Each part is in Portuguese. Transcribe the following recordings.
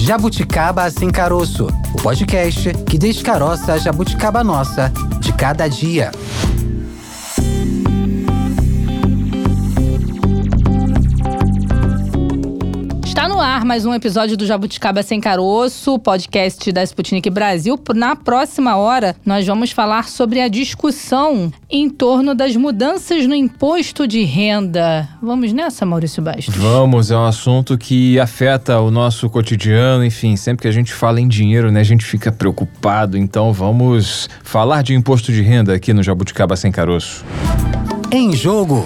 Jabuticaba Sem Caroço, o podcast que descaroça a jabuticaba nossa de cada dia. Está no ar mais um episódio do Jabuticaba Sem Caroço, podcast da Sputnik Brasil. Na próxima hora, nós vamos falar sobre a discussão em torno das mudanças no imposto de renda. Vamos nessa, Maurício Bastos? Vamos, é um assunto que afeta o nosso cotidiano, enfim, sempre que a gente fala em dinheiro, né, a gente fica preocupado, então vamos falar de imposto de renda aqui no Jabuticaba Sem Caroço. Em jogo.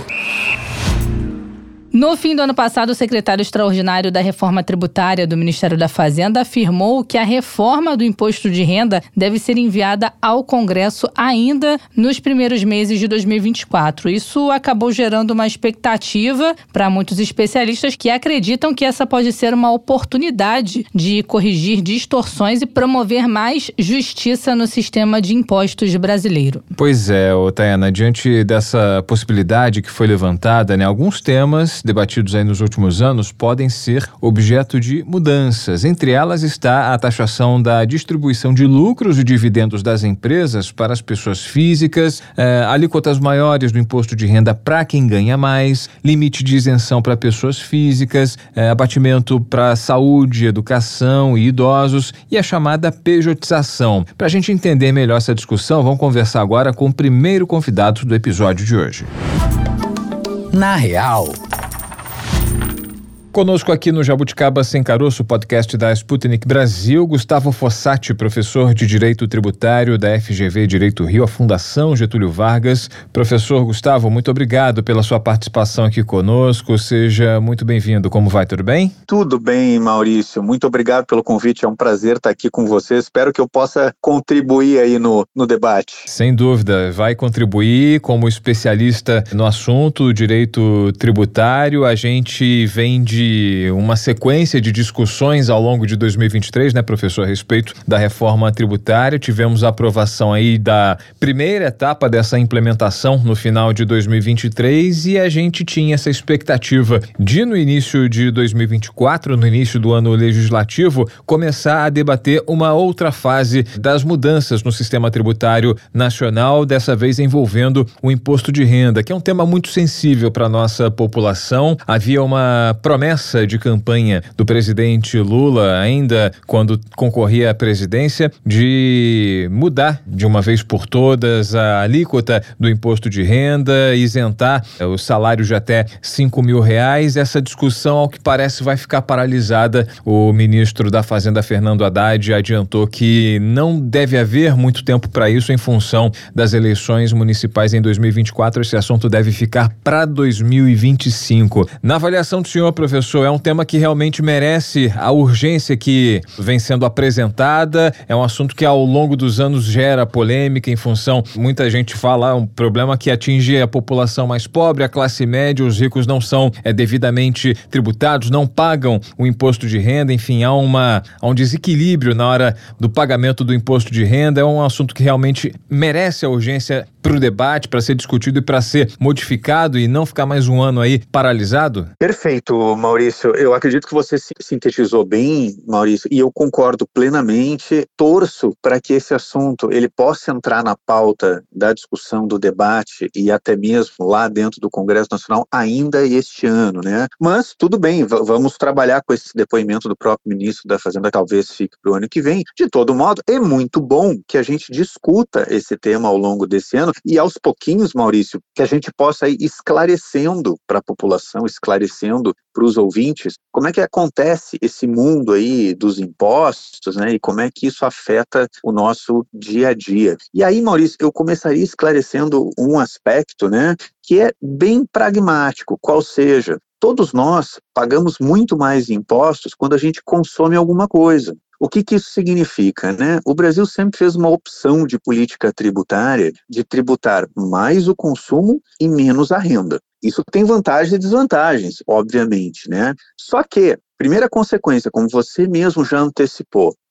No fim do ano passado, o secretário extraordinário da Reforma Tributária do Ministério da Fazenda afirmou que a reforma do imposto de renda deve ser enviada ao Congresso ainda nos primeiros meses de 2024. Isso acabou gerando uma expectativa para muitos especialistas que acreditam que essa pode ser uma oportunidade de corrigir distorções e promover mais justiça no sistema de impostos brasileiro. Pois é, Tayana, diante dessa possibilidade que foi levantada, né, alguns temas debatidos aí nos últimos anos podem ser objeto de mudanças. Entre elas está a taxação da distribuição de lucros e dividendos das empresas para as pessoas físicas, alíquotas maiores do imposto de renda para quem ganha mais, limite de isenção para pessoas físicas, abatimento para saúde, educação e idosos e a chamada pejotização. Para a gente entender melhor essa discussão, vamos conversar agora com o primeiro convidado do episódio de hoje. Na Real. Conosco aqui no Jabuticaba Sem Caroço, podcast da Sputnik Brasil, Gustavo Fossati, professor de Direito Tributário da FGV Direito Rio, a Fundação Getúlio Vargas. Professor Gustavo, muito obrigado pela sua participação aqui conosco. Seja muito bem-vindo. Como vai? Tudo bem? Tudo bem, Maurício. Muito obrigado pelo convite. É um prazer estar aqui com você. Espero que eu possa contribuir aí no debate. Sem dúvida. Vai contribuir como especialista no assunto direito tributário. A gente vem de uma sequência de discussões ao longo de 2023, né, professor, a respeito da reforma tributária. Tivemos a aprovação aí da primeira etapa dessa implementação no final de 2023 e a gente tinha essa expectativa de, no início de 2024, no início do ano legislativo, começar a debater uma outra fase das mudanças no sistema tributário nacional, dessa vez envolvendo o imposto de renda, que é um tema muito sensível para a nossa população. Havia uma promessa de campanha do presidente Lula, ainda quando concorria à presidência, de mudar de uma vez por todas a alíquota do imposto de renda, isentar o salário de até R$5.000. Essa discussão, ao que parece, vai ficar paralisada. O ministro da Fazenda, Fernando Haddad, adiantou que não deve haver muito tempo para isso em função das eleições municipais em 2024. Esse assunto deve ficar para 2025. Na avaliação do senhor, professor, é um tema que realmente merece a urgência que vem sendo apresentada, é um assunto que ao longo dos anos gera polêmica em função, muita gente fala, um problema que atinge a população mais pobre, a classe média, os ricos não são devidamente tributados, não pagam o imposto de renda, enfim, há um desequilíbrio na hora do pagamento do imposto de renda. É um assunto que realmente merece a urgência para o debate, para ser discutido e para ser modificado e não ficar mais um ano aí paralisado? Perfeito, Maurício. Eu acredito que você sintetizou bem, Maurício, e eu concordo plenamente. Torço para que esse assunto ele possa entrar na pauta da discussão, do debate e até mesmo lá dentro do Congresso Nacional ainda este ano, né? Mas tudo bem, vamos trabalhar com esse depoimento do próprio ministro da Fazenda, talvez fique para o ano que vem. De todo modo, é muito bom que a gente discuta esse tema ao longo desse ano e aos pouquinhos, Maurício, que a gente possa ir esclarecendo para a população, esclarecendo para os ouvintes como é que acontece esse mundo aí dos impostos, né, e como é que isso afeta o nosso dia a dia. E aí, Maurício, eu começaria esclarecendo um aspecto, né, que é bem pragmático, qual seja, todos nós pagamos muito mais impostos quando a gente consome alguma coisa. O que isso significa, né? O Brasil sempre fez uma opção de política tributária de tributar mais o consumo e menos a renda. Isso tem vantagens e desvantagens, obviamente, né? Só que, primeira consequência, como você mesmo já antecipou,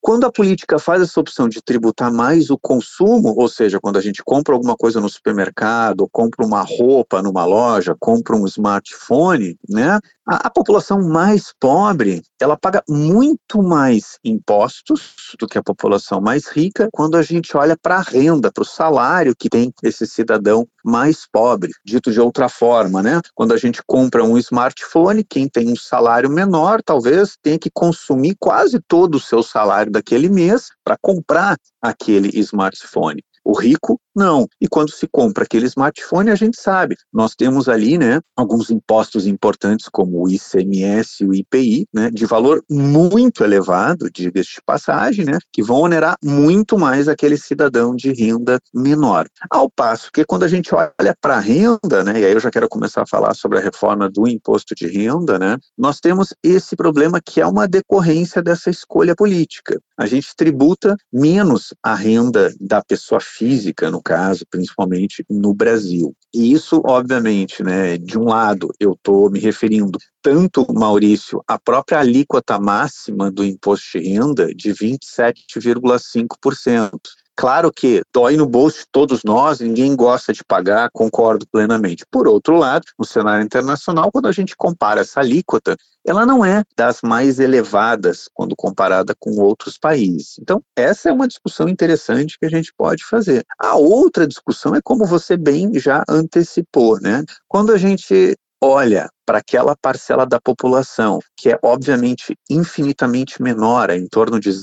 Quando a política faz essa opção de tributar mais o consumo, ou seja, quando a gente compra alguma coisa no supermercado, compra uma roupa numa loja, compra um smartphone, né? A população mais pobre, ela paga muito mais impostos do que a população mais rica quando a gente olha para a renda, para o salário que tem esse cidadão mais pobre. Dito de outra forma, né? Quando a gente compra um smartphone, quem tem um salário menor talvez tenha que consumir quase todo o seu salário daquele mês para comprar aquele smartphone. O rico, não. E quando se compra aquele smartphone, a gente sabe, nós temos ali, né, alguns impostos importantes como o ICMS e o IPI, né, de valor muito elevado, diga-se de passagem, né, que vão onerar muito mais aquele cidadão de renda menor. Ao passo que quando a gente olha para a renda, né, e aí eu já quero começar a falar sobre a reforma do imposto de renda, né, nós temos esse problema que é uma decorrência dessa escolha política. A gente tributa menos a renda da pessoa física, no caso, principalmente no Brasil. E isso, obviamente, né, de um lado, eu estou me referindo tanto, Maurício, à própria alíquota máxima do imposto de renda de 27,5%. Claro que dói no bolso de todos nós, ninguém gosta de pagar, concordo plenamente. Por outro lado, no cenário internacional, quando a gente compara essa alíquota, ela não é das mais elevadas quando comparada com outros países. Então, essa é uma discussão interessante que a gente pode fazer. A outra discussão é como você bem já antecipou, né? Quando a gente olha para aquela parcela da população que é obviamente infinitamente menor, em torno de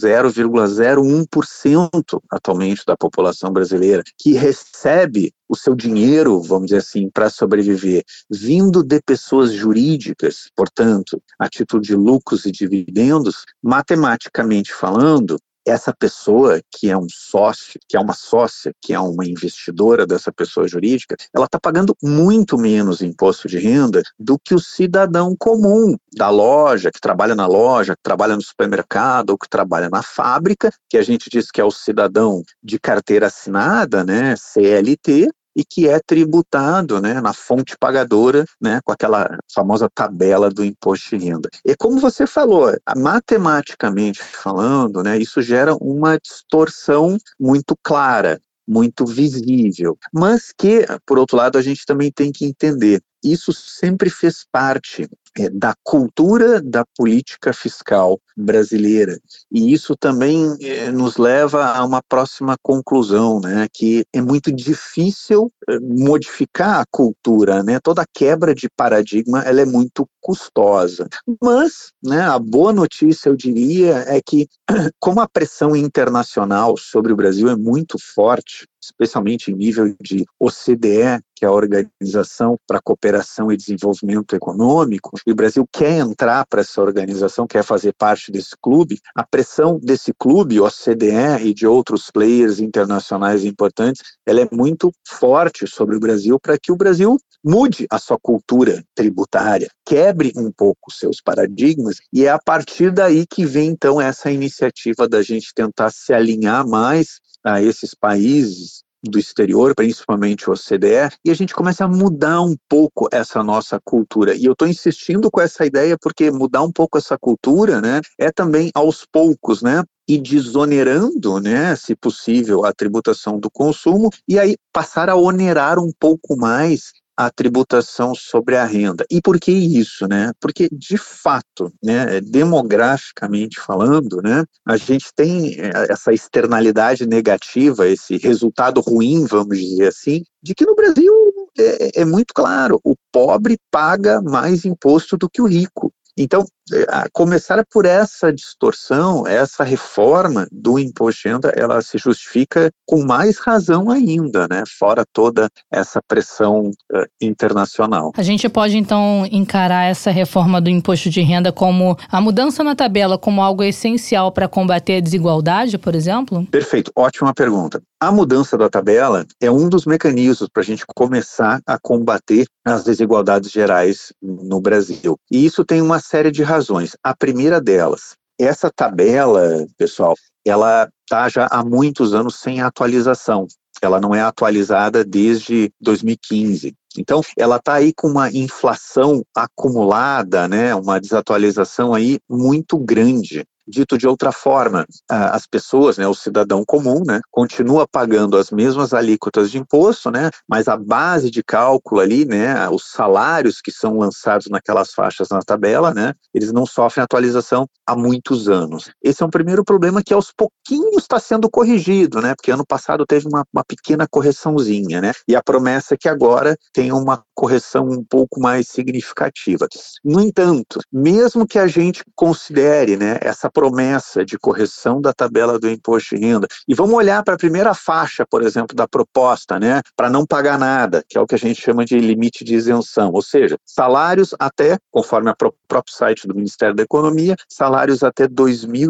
0,01% atualmente da população brasileira, que recebe o seu dinheiro, vamos dizer assim, para sobreviver, vindo de pessoas jurídicas, portanto, a título de lucros e dividendos, matematicamente falando, essa pessoa que é um sócio, que é uma sócia, que é uma investidora dessa pessoa jurídica, ela está pagando muito menos imposto de renda do que o cidadão comum da loja, que trabalha na loja, que trabalha no supermercado ou que trabalha na fábrica, que a gente diz que é o cidadão de carteira assinada, né, CLT, e que é tributado, né, na fonte pagadora, né, com aquela famosa tabela do imposto de renda. E como você falou, matematicamente falando, né, isso gera uma distorção muito clara, muito visível, mas que, por outro lado, a gente também tem que entender, isso sempre fez parte da cultura da política fiscal brasileira. E isso também nos leva a uma próxima conclusão, né, que é muito difícil modificar a cultura, né, toda quebra de paradigma ela é muito custosa. Mas, né, a boa notícia, eu diria, é que como a pressão internacional sobre o Brasil é muito forte, especialmente em nível de OCDE, que é a Organização para a Cooperação e Desenvolvimento Econômico, e o Brasil quer entrar para essa organização, quer fazer parte desse clube, a pressão desse clube, OCDE e de outros players internacionais importantes, ela é muito forte sobre o Brasil para que o Brasil mude a sua cultura tributária, quebre um pouco os seus paradigmas, e é a partir daí que vem então essa iniciativa da gente tentar se alinhar mais a esses países do exterior, principalmente o OCDE, e a gente começa a mudar um pouco essa nossa cultura. E eu estou insistindo com essa ideia porque mudar um pouco essa cultura, né, é também aos poucos, né, e desonerando, né, se possível, a tributação do consumo, e aí passar a onerar um pouco mais a tributação sobre a renda. E por que isso, né? Porque, de fato, né, demograficamente falando, né, a gente tem essa externalidade negativa, esse resultado ruim, vamos dizer assim, de que no Brasil é muito claro, o pobre paga mais imposto do que o rico. Então, a começar por essa distorção, essa reforma do imposto de renda, ela se justifica com mais razão ainda, né? Fora toda essa pressão internacional. A gente pode, então, encarar essa reforma do imposto de renda como a mudança na tabela como algo essencial para combater a desigualdade, por exemplo? Perfeito, ótima pergunta. A mudança da tabela é um dos mecanismos para a gente começar a combater as desigualdades gerais no Brasil. E isso tem uma série de razões. A primeira delas, essa tabela, pessoal, ela está já há muitos anos sem atualização. Ela não é atualizada desde 2015. Então, ela está aí com uma inflação acumulada, né, uma desatualização aí muito grande. Dito de outra forma, as pessoas, né, o cidadão comum, né, continua pagando as mesmas alíquotas de imposto, né, mas a base de cálculo ali, né, os salários que são lançados naquelas faixas na tabela, né, eles não sofrem atualização há muitos anos. Esse é um primeiro problema que aos pouquinhos está sendo corrigido, né, porque ano passado teve uma pequena correçãozinha, né, e a promessa é que agora tem uma correção um pouco mais significativa. No entanto, mesmo que a gente considere, né, essa promessa de correção da tabela do imposto de renda, e vamos olhar para a primeira faixa, por exemplo, da proposta, né, para não pagar nada, que é o que a gente chama de limite de isenção, ou seja, salários até, conforme o próprio site do Ministério da Economia, salários até R$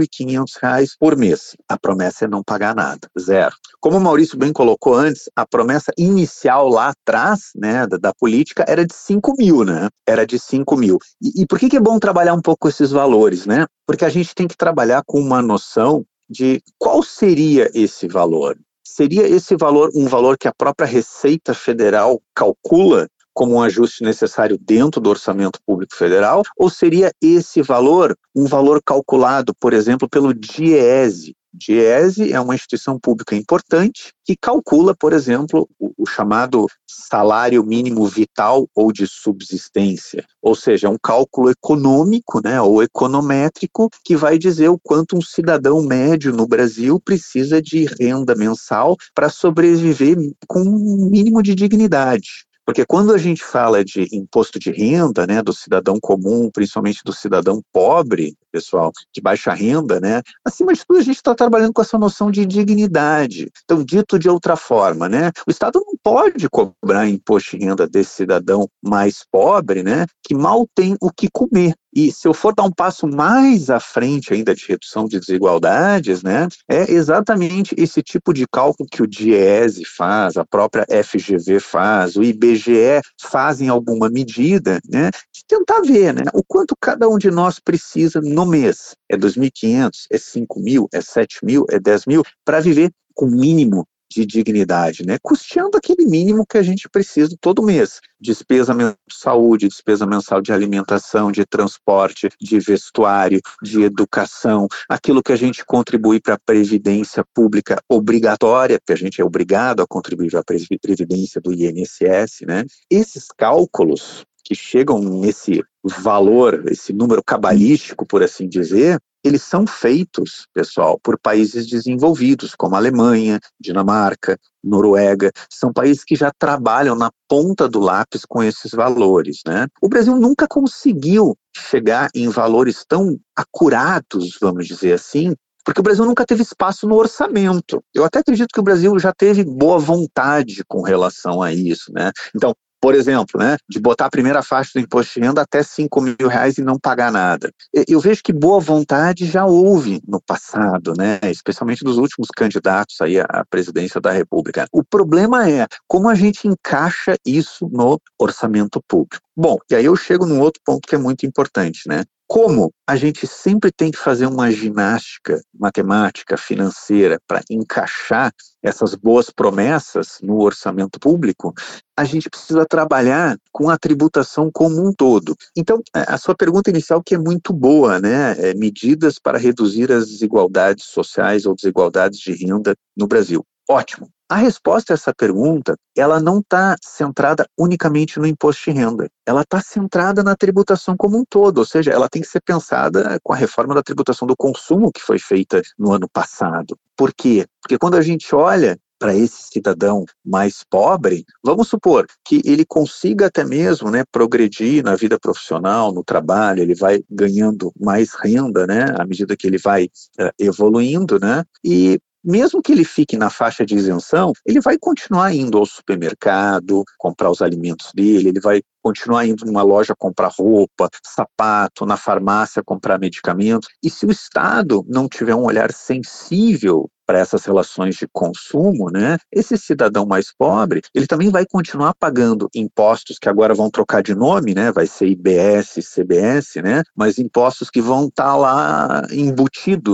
2.500 por mês. A promessa é não pagar nada, zero. Como o Maurício bem colocou antes, a promessa inicial lá atrás, né, da política era de 5 mil, né? Era de 5 mil. E por que é bom trabalhar um pouco esses valores, né? Porque a gente tem que trabalhar com uma noção de qual seria esse valor. Seria esse valor um valor que a própria Receita Federal calcula como um ajuste necessário dentro do orçamento público federal, ou seria esse valor um valor calculado, por exemplo, pelo DIEESE? DIEESE é uma instituição pública importante que calcula, por exemplo, o chamado salário mínimo vital ou de subsistência, ou seja, um cálculo econômico, né, ou econométrico que vai dizer o quanto um cidadão médio no Brasil precisa de renda mensal para sobreviver com um mínimo de dignidade. Porque quando a gente fala de imposto de renda, né, do cidadão comum, principalmente do cidadão pobre, pessoal, de baixa renda, né, acima de tudo a gente está trabalhando com essa noção de dignidade. Então, dito de outra forma, né, o Estado não pode cobrar imposto de renda desse cidadão mais pobre, né, que mal tem o que comer. E se eu for dar um passo mais à frente ainda de redução de desigualdades, né, é exatamente esse tipo de cálculo que o DIEESE faz, a própria FGV faz, o IBGE faz em alguma medida, né, de tentar ver, né, o quanto cada um de nós precisa no mês. É 2.500, é 5 mil, é 7 mil, é 10 mil, para viver com o mínimo de dignidade, né? Custeando aquele mínimo que a gente precisa todo mês. Despesa mensal de saúde, despesa mensal de alimentação, de transporte, de vestuário, de educação, aquilo que a gente contribui para a previdência pública obrigatória, porque a gente é obrigado a contribuir para a previdência do INSS, né? Esses cálculos que chegam nesse valor, esse número cabalístico, por assim dizer, eles são feitos, pessoal, por países desenvolvidos, como a Alemanha, Dinamarca, Noruega, são países que já trabalham na ponta do lápis com esses valores, né? O Brasil nunca conseguiu chegar em valores tão acurados, vamos dizer assim, porque o Brasil nunca teve espaço no orçamento. Eu até acredito que o Brasil já teve boa vontade com relação a isso, né? Então, por exemplo, né, de botar a primeira faixa do imposto de renda até R$5.000 e não pagar nada. Eu vejo que boa vontade já houve no passado, né, especialmente dos últimos candidatos aí à presidência da República. O problema é como a gente encaixa isso no orçamento público. Bom, e aí eu chego num outro ponto que é muito importante, né? Como a gente sempre tem que fazer uma ginástica matemática, financeira, para encaixar essas boas promessas no orçamento público, a gente precisa trabalhar com a tributação como um todo. Então, a sua pergunta inicial que é muito boa, né? Medidas para reduzir as desigualdades sociais ou desigualdades de renda no Brasil. Ótimo. A resposta a essa pergunta, ela não está centrada unicamente no imposto de renda. Ela está centrada na tributação como um todo, ou seja, ela tem que ser pensada com a reforma da tributação do consumo que foi feita no ano passado. Por quê? Porque quando a gente olha para esse cidadão mais pobre, vamos supor que ele consiga até mesmo, né, progredir na vida profissional, no trabalho, ele vai ganhando mais renda, né, à medida que ele vai evoluindo, né, e mesmo que ele fique na faixa de isenção, ele vai continuar indo ao supermercado, comprar os alimentos dele, ele vai continuar indo numa loja comprar roupa, sapato, na farmácia comprar medicamentos. E se o Estado não tiver um olhar sensível para essas relações de consumo, né, esse cidadão mais pobre, ele também vai continuar pagando impostos que agora vão trocar de nome, né, vai ser IBS, CBS, né, mas impostos que vão estar lá embutidos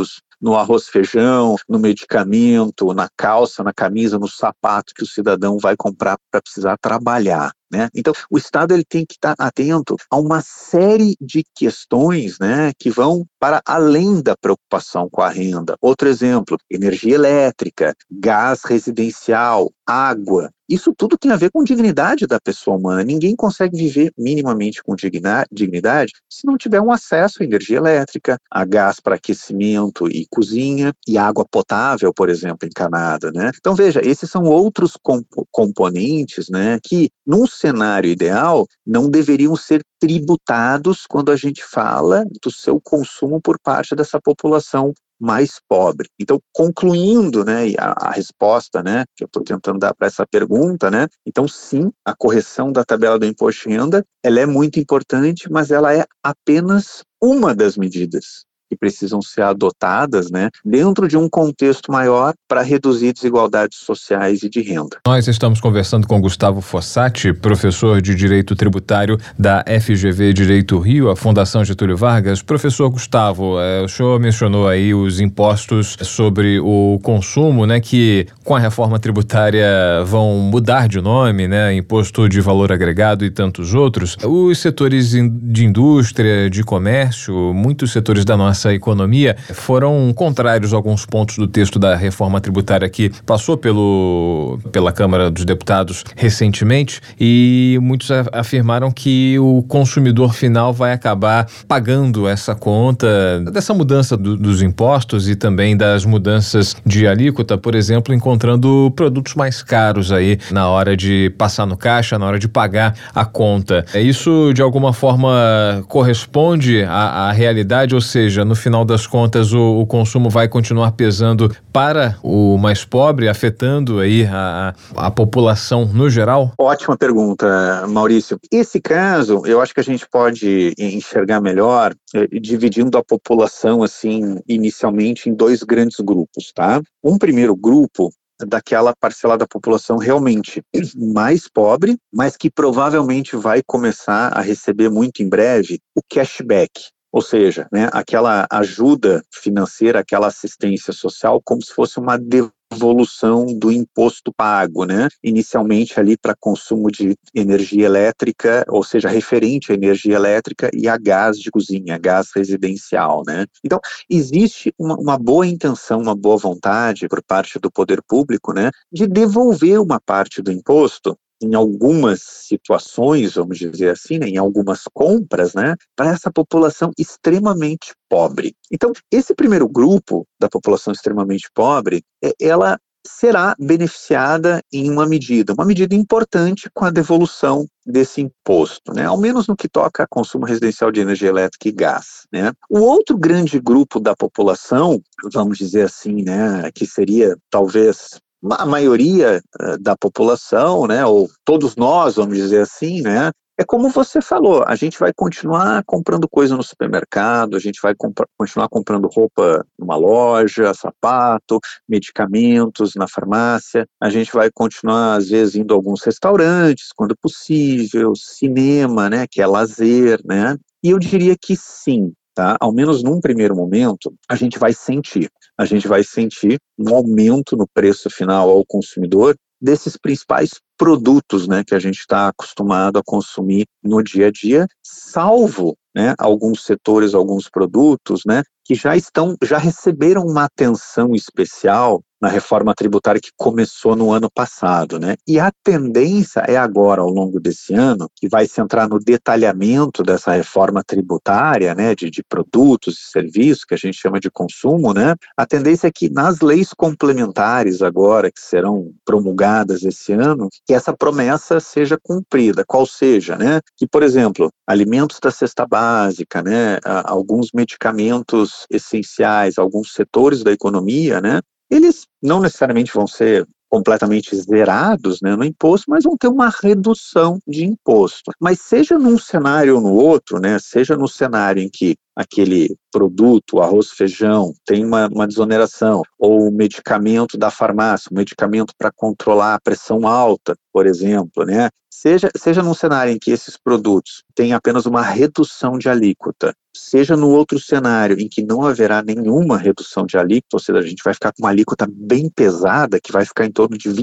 no arroz, feijão, no medicamento, na calça, na camisa, no sapato que o cidadão vai comprar para precisar trabalhar, né? Então, o Estado ele tem que estar atento a uma série de questões, né, que vão para além da preocupação com a renda. Outro exemplo, energia elétrica, gás residencial, água. Isso tudo tem a ver com dignidade da pessoa humana. Ninguém consegue viver minimamente com dignidade se não tiver um acesso à energia elétrica, a gás para aquecimento e cozinha, e água potável, por exemplo, encanada, né? Então, veja, esses são outros componentes, né, que, num cenário ideal, não deveriam ser tributados quando a gente fala do seu consumo por parte dessa população mais pobre. Então, concluindo, né, a resposta, né, que eu estou tentando dar para essa pergunta, né, então sim, a correção da tabela do imposto de renda, ela é muito importante, mas ela é apenas uma das medidas que precisam ser adotadas, né, dentro de um contexto maior para reduzir desigualdades sociais e de renda. Nós estamos conversando com Gustavo Fossati, professor de Direito Tributário da FGV Direito Rio, a Fundação Getúlio Vargas. Professor Gustavo, o senhor mencionou aí os impostos sobre o consumo, né, que com a reforma tributária vão mudar de nome, né, imposto de valor agregado e tantos outros. Os setores de indústria, de comércio, muitos setores da nossa economia foram contrários a alguns pontos do texto da reforma tributária que passou pela Câmara dos Deputados recentemente, e muitos afirmaram que o consumidor final vai acabar pagando essa conta dessa mudança dos impostos e também das mudanças de alíquota, por exemplo, encontrando produtos mais caros aí na hora de passar no caixa, na hora de pagar a conta. Isso de alguma forma corresponde à realidade, ou seja, no final das contas o consumo vai continuar pesando para o mais pobre, afetando aí a população no geral? Ótima pergunta, Maurício. Esse caso, eu acho que a gente pode enxergar melhor dividindo a população, assim, inicialmente em dois grandes grupos, tá? Um primeiro grupo daquela parcela da população realmente mais pobre, mas que provavelmente vai começar a receber muito em breve o cashback. Ou seja, né, aquela ajuda financeira, aquela assistência social, como se fosse uma devolução do imposto pago, né? Inicialmente ali para consumo de energia elétrica, ou seja, referente à energia elétrica e a gás de cozinha, gás residencial, né? Então, existe uma boa intenção, uma boa vontade por parte do poder público, né, de devolver uma parte do imposto em algumas situações, vamos dizer assim, né, em algumas compras, né, para essa população extremamente pobre. Então, esse primeiro grupo da população extremamente pobre, ela será beneficiada em uma medida importante com a devolução desse imposto, né, ao menos no que toca a consumo residencial de energia elétrica e gás, né. O outro grande grupo da população, vamos dizer assim, né, que seria talvez a maioria da população, né, ou todos nós, vamos dizer assim, né, é como você falou, a gente vai continuar comprando coisa no supermercado, a gente vai continuar comprando roupa numa loja, sapato, medicamentos na farmácia, a gente vai continuar, às vezes, indo a alguns restaurantes, quando possível, cinema, né, que é lazer, né, e eu diria que sim, tá? Ao menos num primeiro momento, a gente vai sentir um aumento no preço final ao consumidor desses principais produtos, né, que a gente está acostumado a consumir no dia a dia, salvo, né, alguns setores, alguns produtos, né, que já receberam uma atenção especial na reforma tributária que começou no ano passado, né? E a tendência é agora, ao longo desse ano, que vai se entrar no detalhamento dessa reforma tributária, né, de produtos e serviços, que a gente chama de consumo, né? A tendência é que nas leis complementares agora, que serão promulgadas esse ano, que essa promessa seja cumprida, qual seja, né? Que, por exemplo, alimentos da cesta básica, né, alguns medicamentos essenciais, alguns setores da economia, né, eles não necessariamente vão ser completamente zerados, né, no imposto, mas vão ter uma redução de imposto. Mas seja num cenário ou no outro, né, seja no cenário em que aquele produto, arroz, feijão, tem uma desoneração, ou o medicamento da farmácia, um medicamento para controlar a pressão alta, por exemplo, né, seja num cenário em que esses produtos têm apenas uma redução de alíquota, seja no outro cenário em que não haverá nenhuma redução de alíquota, ou seja, a gente vai ficar com uma alíquota bem pesada, que vai ficar em torno de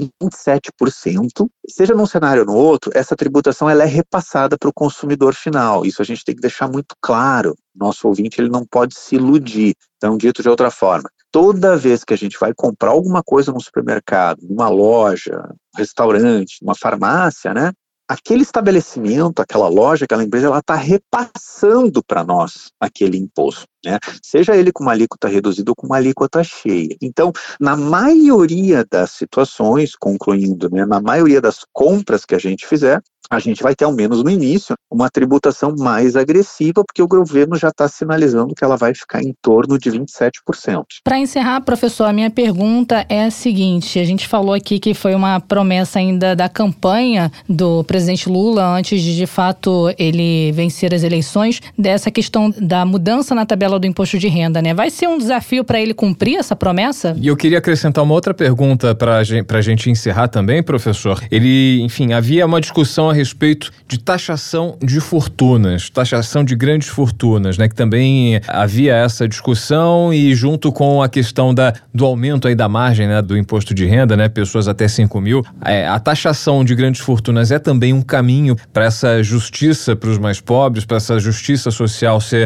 27%, seja num cenário ou no outro, essa tributação ela é repassada para o consumidor final. Isso a gente tem que deixar muito claro. Nosso ouvinte ele não pode se iludir. Então, dito de outra forma, toda vez que a gente vai comprar alguma coisa no supermercado, numa loja, um restaurante, uma farmácia, né? Aquele estabelecimento, aquela loja, aquela empresa, ela está repassando para nós aquele imposto, né? Seja ele com uma alíquota reduzida ou com uma alíquota cheia. Então, na maioria das situações, concluindo, né, na maioria das compras que a gente fizer, a gente vai ter, ao menos no início, uma tributação mais agressiva, porque o governo já está sinalizando que ela vai ficar em torno de 27%. Para encerrar, professor, a minha pergunta é a seguinte: a gente falou aqui que foi uma promessa ainda da campanha do presidente Lula, antes de fato, ele vencer as eleições, dessa questão da mudança na tabela do imposto de renda, né? Vai ser um desafio para ele cumprir essa promessa? E eu queria acrescentar uma outra pergunta para a gente encerrar também, professor. Havia uma discussão a respeito de taxação de fortunas, taxação de grandes fortunas, né? Que também havia essa discussão, e junto com a questão do aumento aí da margem, né, do imposto de renda, né? Pessoas até 5 mil. A taxação de grandes fortunas é também um caminho para essa justiça para os mais pobres, para essa justiça social ser,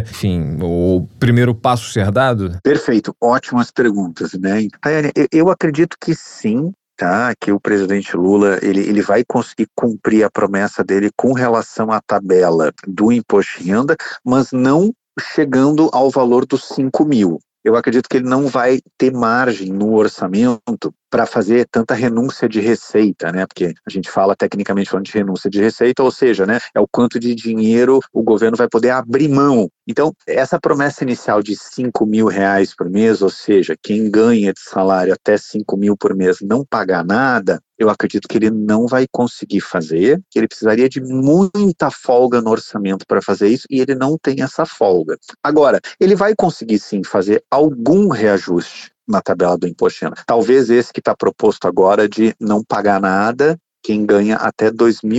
o primeiro passo ser dado? Perfeito, ótimas perguntas, né? Tayane, eu acredito que sim, tá? Que o presidente Lula ele vai conseguir cumprir a promessa dele com relação à tabela do imposto de renda, mas não chegando ao valor dos 5 mil. Eu acredito que ele não vai ter margem no orçamento para fazer tanta renúncia de receita, né? Porque a gente fala tecnicamente falando de renúncia de receita, ou seja, né? É o quanto de dinheiro o governo vai poder abrir mão. Então, essa promessa inicial de 5 mil reais por mês, ou seja, quem ganha de salário até 5 mil por mês não pagar nada, eu acredito que ele não vai conseguir fazer, que ele precisaria de muita folga no orçamento para fazer isso, e ele não tem essa folga. Agora, ele vai conseguir sim fazer algum reajuste na tabela do imposto de renda. Talvez esse que está proposto agora de não pagar nada quem ganha até R$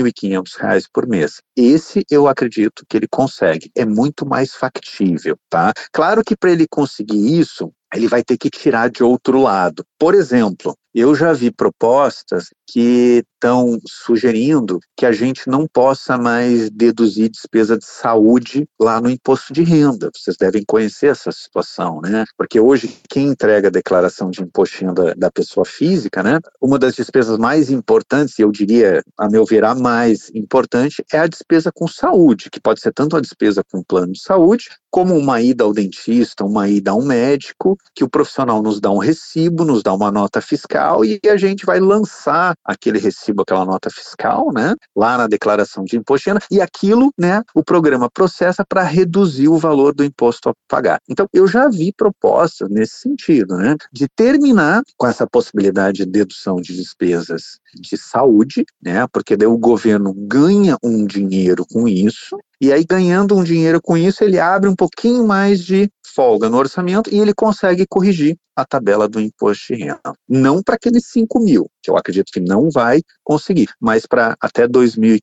2.500 por mês. Esse eu acredito que ele consegue, é muito mais factível, tá? Claro que para ele conseguir isso, ele vai ter que tirar de outro lado. Por exemplo, eu já vi propostas que estão sugerindo que a gente não possa mais deduzir despesa de saúde lá no imposto de renda. Vocês devem conhecer essa situação, né? Porque hoje, quem entrega a declaração de imposto de renda da pessoa física, né? Uma das despesas mais importantes, e eu diria, a meu ver, a mais importante, é a despesa com saúde, que pode ser tanto a despesa com plano de saúde, como uma ida ao dentista, uma ida a um médico, que o profissional nos dá um recibo, nos dá uma nota fiscal, e a gente vai lançar aquele recibo, aquela nota fiscal, né, lá na declaração de imposto de renda, e aquilo, né, o programa processa para reduzir o valor do imposto a pagar. Então, eu já vi propostas nesse sentido, né, de terminar com essa possibilidade de dedução de despesas de saúde, né, porque daí o governo ganha um dinheiro com isso, e aí, ganhando um dinheiro com isso, ele abre um pouquinho mais de folga no orçamento e ele consegue corrigir a tabela do imposto de renda. Não para aqueles 5 mil, que eu acredito que não vai conseguir, mas para até R$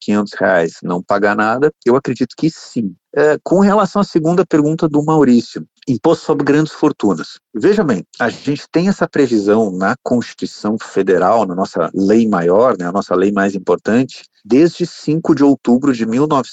2.500 não pagar nada, eu acredito que sim. Com relação à segunda pergunta do Maurício, imposto sobre grandes fortunas. Veja bem, a gente tem essa previsão na Constituição Federal, na nossa lei maior, né, a nossa lei mais importante, desde 5 de outubro de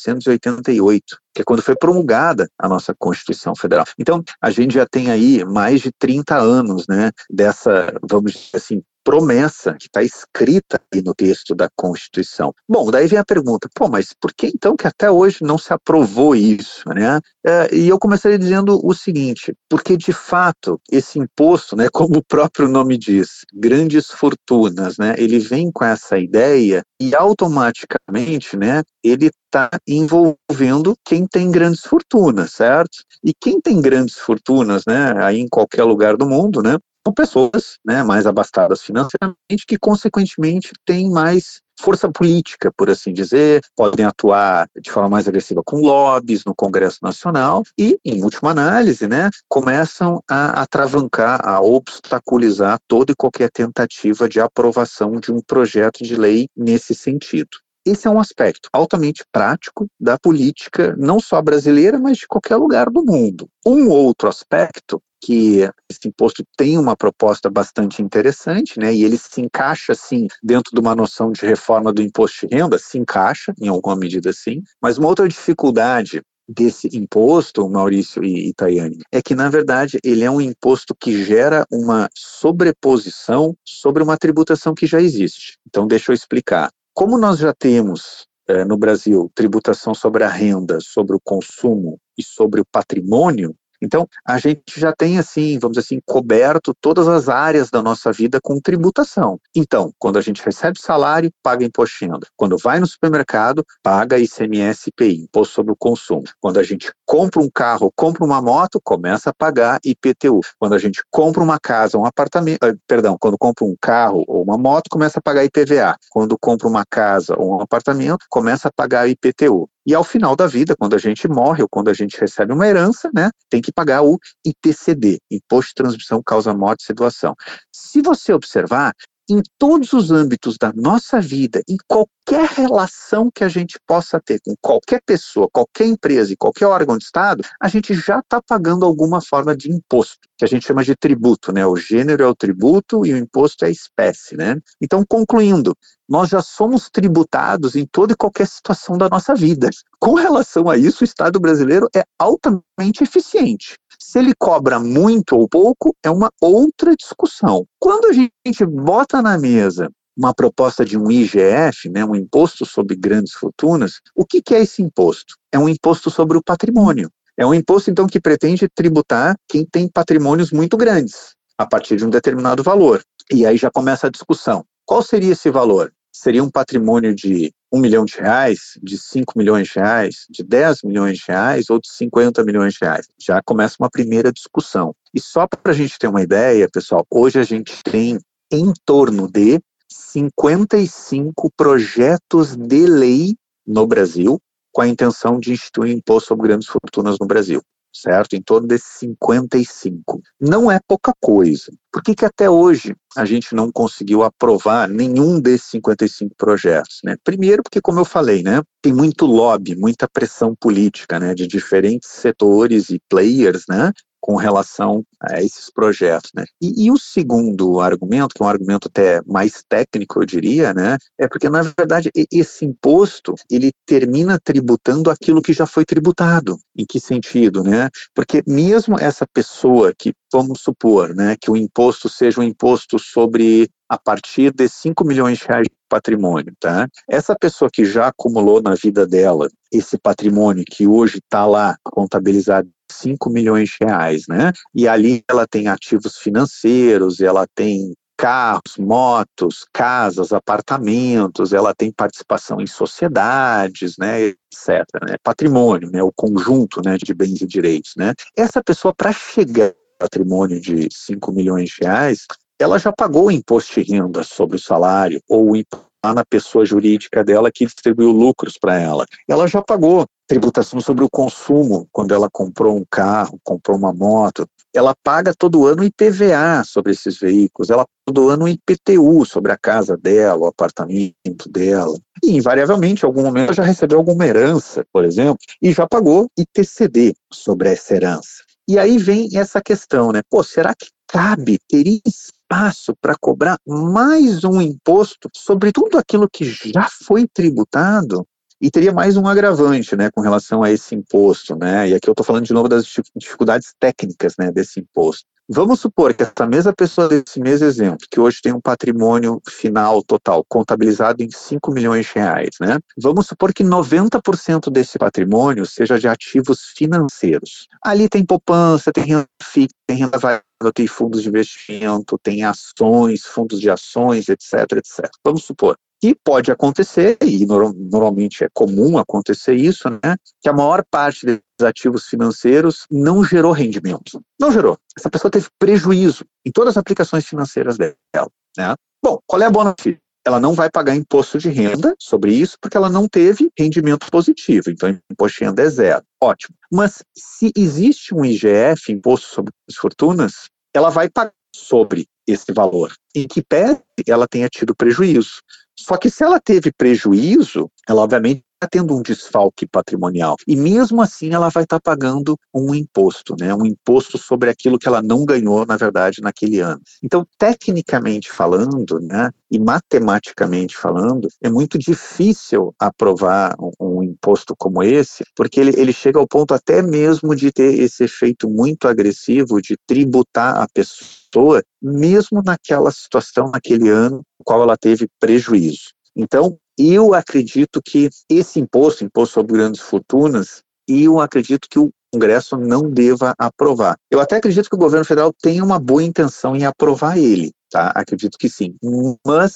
1988, que é quando foi promulgada a nossa Constituição Federal. Então, a gente já tem aí mais de 30 anos, né, dessa, vamos dizer assim, promessa que está escrita aí no texto da Constituição. Bom, daí vem a pergunta, mas por que então que até hoje não se aprovou isso, né? E eu começaria dizendo o seguinte, porque de fato esse imposto, né, como o próprio nome diz, grandes fortunas, né, ele vem com essa ideia e automaticamente, né, ele está envolvendo quem tem grandes fortunas, certo? E quem tem grandes fortunas, né, aí em qualquer lugar do mundo, né, são pessoas, né, mais abastadas financeiramente, que consequentemente têm mais força política, por assim dizer, podem atuar de forma mais agressiva com lobbies no Congresso Nacional e, em última análise, né, começam a atravancar, a obstaculizar toda e qualquer tentativa de aprovação de um projeto de lei nesse sentido. esse é um aspecto altamente prático da política, não só brasileira, mas de qualquer lugar do mundo. Um outro aspecto que esse imposto tem uma proposta bastante interessante, né, e ele se encaixa, sim, dentro de uma noção de reforma do imposto de renda, se encaixa, em alguma medida, sim, mas uma outra dificuldade desse imposto, Maurício e Tayane, é que, na verdade, ele é um imposto que gera uma sobreposição sobre uma tributação que já existe. Então, deixa eu explicar. Como nós já temos no Brasil tributação sobre a renda, sobre o consumo e sobre o patrimônio, então a gente já tem, assim, vamos dizer assim, coberto todas as áreas da nossa vida com tributação. Então, quando a gente recebe salário, paga imposto de renda. Quando vai no supermercado, paga ICMS e IPI, imposto sobre o consumo. Quando a gente compra um carro, compra uma moto, começa a pagar IPTU. Quando a gente compra uma casa, um apartamento, quando compra um carro ou uma moto, começa a pagar IPVA. Quando compra uma casa ou um apartamento, começa a pagar IPTU. E ao final da vida, quando a gente morre ou quando a gente recebe uma herança, né, tem que pagar o ITCD, Imposto de Transmissão, Causa, Morte e Doação. Se você observar, em todos os âmbitos da nossa vida, em qualquer relação que a gente possa ter com qualquer pessoa, qualquer empresa e qualquer órgão de Estado, a gente já está pagando alguma forma de imposto, que a gente chama de tributo, né? O gênero é o tributo e o imposto é a espécie, né? Então, concluindo, nós já somos tributados em toda e qualquer situação da nossa vida. Com relação a isso, o Estado brasileiro é altamente eficiente. Se ele cobra muito ou pouco, é uma outra discussão. Quando a gente bota na mesa uma proposta de um IGF, né, um imposto sobre grandes fortunas, o que é esse imposto? É um imposto sobre o patrimônio. É um imposto, então, que pretende tributar quem tem patrimônios muito grandes, a partir de um determinado valor. E aí já começa a discussão. Qual seria esse valor? Seria um patrimônio de R$1 milhão, de R$5 milhões, de R$10 milhões ou de R$50 milhões? Já começa uma primeira discussão. E só para a gente ter uma ideia, pessoal, hoje a gente tem em torno de 55 projetos de lei no Brasil com a intenção de instituir imposto sobre grandes fortunas no Brasil. Certo? Em torno de 55. Não é pouca coisa. Por que até hoje a gente não conseguiu aprovar nenhum desses 55 projetos? Né? Primeiro porque, como eu falei, né, tem muito lobby, muita pressão política, né, de diferentes setores e players, né, com relação a esses projetos, né? E o segundo argumento, que é um argumento até mais técnico, eu diria, né, é porque, na verdade, esse imposto, ele termina tributando aquilo que já foi tributado. Em que sentido, né? Porque mesmo essa pessoa que, vamos supor, né, que o imposto seja um imposto sobre a partir de R$5 milhões de patrimônio, tá? Essa pessoa que já acumulou na vida dela esse patrimônio que hoje está lá contabilizado R$5 milhões, né? E ali ela tem ativos financeiros, ela tem carros, motos, casas, apartamentos, ela tem participação em sociedades, né, etc. Né? Patrimônio, né, o conjunto, né, de bens e direitos, né? Essa pessoa, para chegar ao patrimônio de R$5 milhões, ela já pagou o imposto de renda sobre o salário, ou lá na pessoa jurídica dela que distribuiu lucros para ela. Ela já pagou tributação sobre o consumo, quando ela comprou um carro, comprou uma moto. Ela paga todo ano IPVA sobre esses veículos, ela paga todo ano IPTU sobre a casa dela, o apartamento dela. E, invariavelmente, em algum momento, ela já recebeu alguma herança, por exemplo, e já pagou ITCD sobre essa herança. E aí vem essa questão, né? Pô, será que teria espaço para cobrar mais um imposto sobre tudo aquilo que já foi tributado? E teria mais um agravante, né, com relação a esse imposto, né? E aqui eu estou falando de novo das dificuldades técnicas, né, desse imposto. Vamos supor que essa mesma pessoa desse mesmo exemplo, que hoje tem um patrimônio final total contabilizado em R$5 milhões, né? Vamos supor que 90% desse patrimônio seja de ativos financeiros. Ali tem poupança, tem renda fixa, tem renda variável, tem fundos de investimento, tem ações, fundos de ações, etc, etc. Vamos supor que pode acontecer, e normalmente é comum acontecer isso, né, que a maior parte desses ativos financeiros não gerou rendimento. Não gerou. Essa pessoa teve prejuízo em todas as aplicações financeiras dela. Né? Bom, qual é a boa notícia? Ela não vai pagar imposto de renda sobre isso, porque ela não teve rendimento positivo. Então, o imposto de renda é zero. Ótimo. Mas se existe um IGF, Imposto sobre as Fortunas, ela vai pagar sobre esse valor, em que pese ela tenha tido prejuízo. Só que se ela teve prejuízo, ela obviamente está tendo um desfalque patrimonial. E mesmo assim ela vai estar pagando um imposto, né? Um imposto sobre aquilo que ela não ganhou, na verdade, naquele ano. Então, tecnicamente falando, né, e matematicamente falando, é muito difícil aprovar um imposto como esse, porque ele chega ao ponto até mesmo de ter esse efeito muito agressivo de tributar a pessoa, mesmo naquela situação, naquele ano, no qual ela teve prejuízo. Então, eu acredito que esse imposto sobre grandes fortunas, eu acredito que o Congresso não deva aprovar. Eu até acredito que o governo federal tenha uma boa intenção em aprovar ele, tá? Acredito que sim. Mas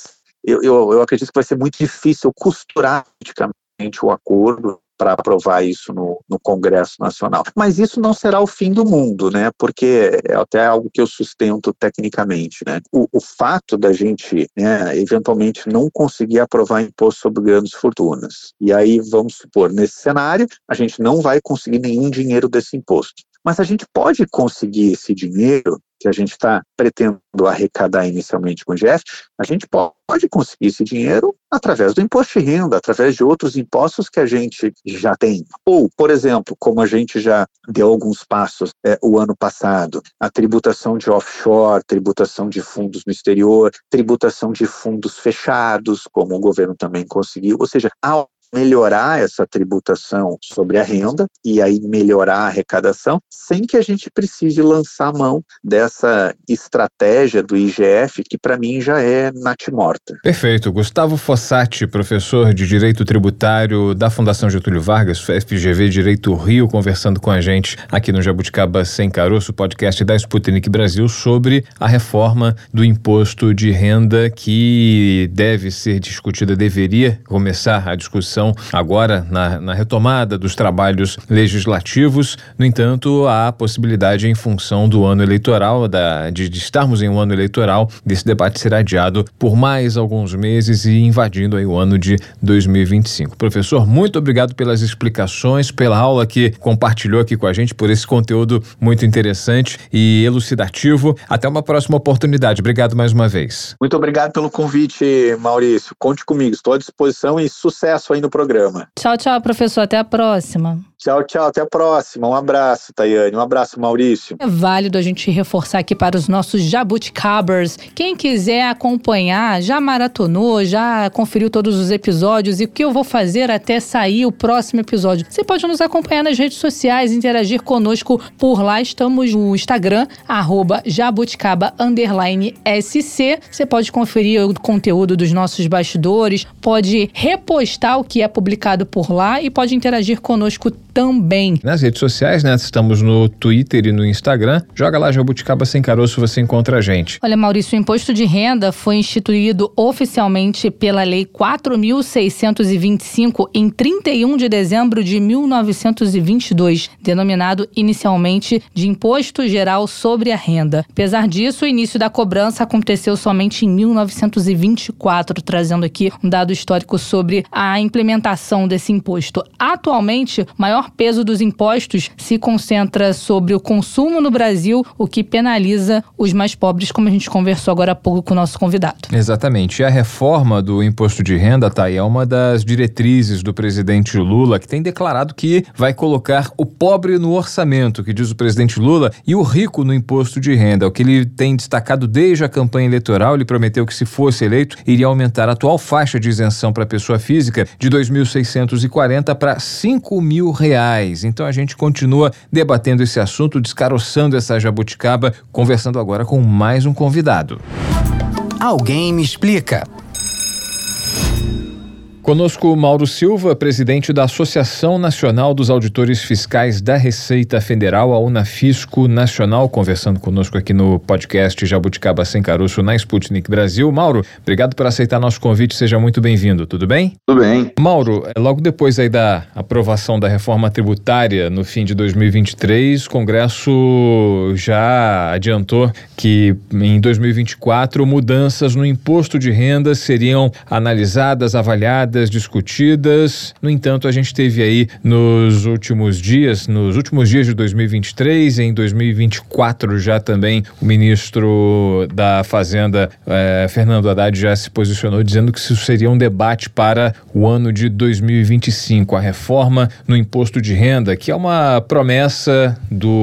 eu acredito que vai ser muito difícil costurar politicamente o acordo para aprovar isso no Congresso Nacional. Mas isso não será o fim do mundo, né? Porque é até algo que eu sustento tecnicamente, né? O fato da gente, né, eventualmente não conseguir aprovar imposto sobre grandes fortunas, e aí vamos supor, nesse cenário, a gente não vai conseguir nenhum dinheiro desse imposto. Mas a gente pode conseguir esse dinheiro que a gente está pretendendo arrecadar inicialmente com o IGF, a gente pode conseguir esse dinheiro através do imposto de renda, através de outros impostos que a gente já tem. Ou, por exemplo, como a gente já deu alguns passos o ano passado, a tributação de offshore, tributação de fundos no exterior, tributação de fundos fechados, como o governo também conseguiu, ou seja, melhorar essa tributação sobre a renda e aí melhorar a arrecadação sem que a gente precise lançar mão dessa estratégia do IGF que para mim já é natimorta. Perfeito. Gustavo Fossati, professor de Direito Tributário da Fundação Getúlio Vargas, FGV Direito Rio, conversando com a gente aqui no Jabuticaba Sem Caroço, podcast da Sputnik Brasil, sobre a reforma do imposto de renda que deve ser discutida, deveria começar a discussão agora na retomada dos trabalhos legislativos. No entanto, há a possibilidade, em função do ano eleitoral, de estarmos em um ano eleitoral, desse debate ser adiado por mais alguns meses e invadindo aí o ano de 2025. Professor, muito obrigado pelas explicações, pela aula que compartilhou aqui com a gente, por esse conteúdo muito interessante e elucidativo. Até uma próxima oportunidade. Obrigado mais uma vez. Muito obrigado pelo convite, Maurício. Conte comigo, estou à disposição e sucesso aí no programa. Tchau, tchau, professor. Até a próxima. Tchau, tchau. Até a próxima. Um abraço, Tayane. Um abraço, Maurício. É válido a gente reforçar aqui para os nossos jabuticabers. Quem quiser acompanhar, já maratonou, já conferiu todos os episódios e o que eu vou fazer até sair o próximo episódio. Você pode nos acompanhar nas redes sociais, interagir conosco por lá. Estamos no Instagram, @jabuticaba_SC. Você pode conferir o conteúdo dos nossos bastidores, pode repostar o que é publicado por lá e pode interagir conosco também. Nas redes sociais, né? Estamos no Twitter e no Instagram. Joga lá Jabuticaba Sem Caroço, você encontra a gente. Olha, Maurício, o imposto de renda foi instituído oficialmente pela Lei 4.625 em 31 de dezembro de 1922, denominado inicialmente de Imposto Geral sobre a Renda. Apesar disso, o início da cobrança aconteceu somente em 1924, trazendo aqui um dado histórico sobre a implementação desse imposto. Atualmente, o maior peso dos impostos se concentra sobre o consumo no Brasil, o que penaliza os mais pobres, como a gente conversou agora há pouco com o nosso convidado. Exatamente. E a reforma do imposto de renda, Thay, é uma das diretrizes do presidente Lula, que tem declarado que vai colocar o pobre no orçamento, que diz o presidente Lula, e o rico no imposto de renda. O que ele tem destacado desde a campanha eleitoral, ele prometeu que, se fosse eleito, iria aumentar a atual faixa de isenção para a pessoa física de R$ 2.640 para R$ 5.000. Então a gente continua debatendo esse assunto, descaroçando essa jabuticaba, conversando agora com mais um convidado. Alguém me explica. Conosco Mauro Silva, presidente da Associação Nacional dos Auditores Fiscais da Receita Federal, a Unafisco Nacional, conversando conosco aqui no podcast Jabuticaba Sem Caroço na Sputnik Brasil. Mauro, obrigado por aceitar nosso convite, seja muito bem-vindo, tudo bem? Tudo bem. Mauro, logo depois aí da aprovação da reforma tributária no fim de 2023, o Congresso já adiantou que em 2024 mudanças no imposto de renda seriam analisadas, avaliadas faladas, discutidas. No entanto, a gente teve aí nos últimos dias de 2023, em 2024 já também, o ministro da Fazenda, Fernando Haddad, já se posicionou dizendo que isso seria um debate para o ano de 2025, a reforma no imposto de renda, que é uma promessa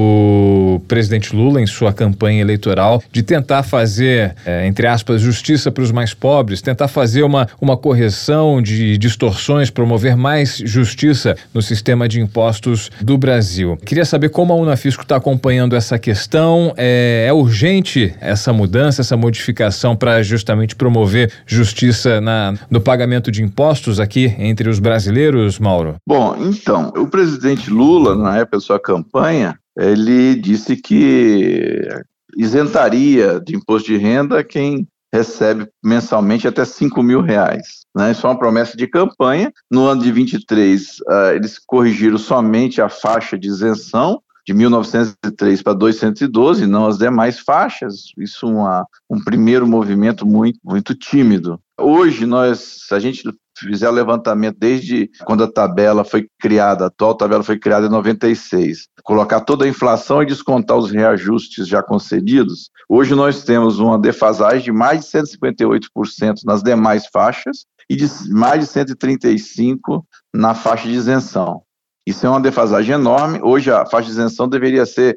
do presidente Lula em sua campanha eleitoral de tentar fazer, entre aspas, justiça para os mais pobres, tentar fazer uma correção de distorções, promover mais justiça no sistema de impostos do Brasil. Queria saber como a Unafisco está acompanhando essa questão. É urgente essa mudança, essa modificação para justamente promover justiça no pagamento de impostos aqui entre os brasileiros, Mauro? Bom, então, o presidente Lula, na época da sua campanha, ele disse que isentaria de imposto de renda quem recebe mensalmente até R$5.000, né? Isso é uma promessa de campanha. No ano de 23, eles corrigiram somente a faixa de isenção, de 1.903 para 212, não as demais faixas. Isso um primeiro movimento muito, muito tímido. Hoje, se a gente fizer o levantamento desde quando a tabela foi criada, a atual tabela foi criada em 96, colocar toda a inflação e descontar os reajustes já concedidos, hoje nós temos uma defasagem de mais de 158% nas demais faixas e de mais de 135% na faixa de isenção. Isso é uma defasagem enorme. Hoje a faixa de isenção deveria ser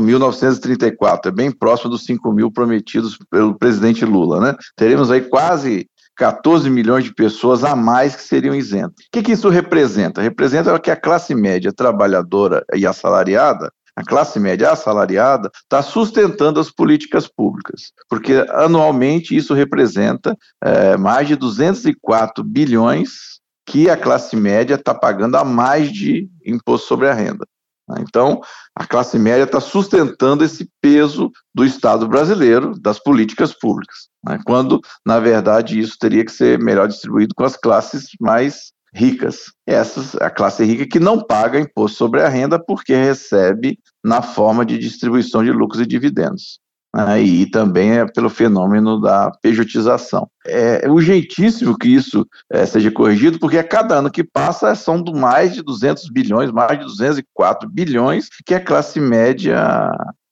4.934, é bem próximo dos 5.000 prometidos pelo presidente Lula, né? Teremos aí quase 14 milhões de pessoas a mais que seriam isentas. O que isso representa? Representa que a classe média trabalhadora e assalariada, a classe média assalariada, está sustentando as políticas públicas, porque anualmente isso representa mais de 204 bilhões que a classe média está pagando a mais de imposto sobre a renda. Então, a classe média está sustentando esse peso do Estado brasileiro, das políticas públicas, né? Quando, na verdade, isso teria que ser melhor distribuído com as classes mais ricas. A classe rica que não paga imposto sobre a renda porque recebe na forma de distribuição de lucros e dividendos. E também pelo fenômeno da pejotização. É urgentíssimo que isso seja corrigido, porque a cada ano que passa são mais de 200 bilhões, mais de 204 bilhões que a classe média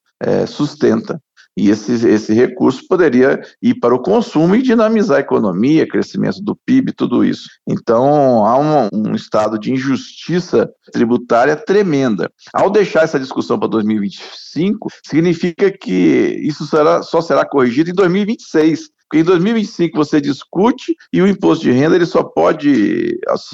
sustenta. E esse recurso poderia ir para o consumo e dinamizar a economia, crescimento do PIB, tudo isso. Então, há um estado de injustiça tributária tremenda. Ao deixar essa discussão para 2025, significa que isso só será corrigido em 2026. Porque em 2025 você discute e o imposto de renda ele só pode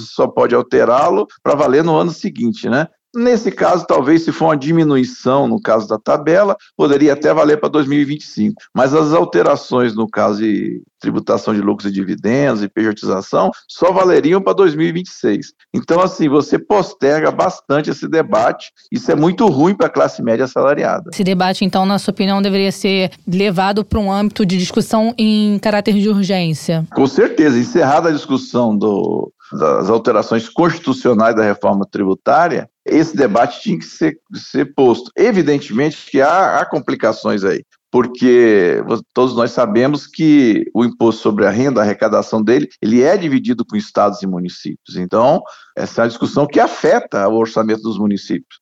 alterá-lo para valer no ano seguinte, né? Nesse caso, talvez, se for uma diminuição no caso da tabela, poderia até valer para 2025. Mas as alterações no caso de tributação de lucros e dividendos e pejotização só valeriam para 2026. Então, assim, você posterga bastante esse debate. Isso é muito ruim para a classe média assalariada. Esse debate, então, na sua opinião, deveria ser levado para um âmbito de discussão em caráter de urgência? Com certeza. Encerrada a discussão das alterações constitucionais da reforma tributária, esse debate tinha que ser posto. Evidentemente que há complicações aí, porque todos nós sabemos que o imposto sobre a renda, a arrecadação dele, ele é dividido com estados e municípios. Então, essa é uma discussão que afeta o orçamento dos municípios.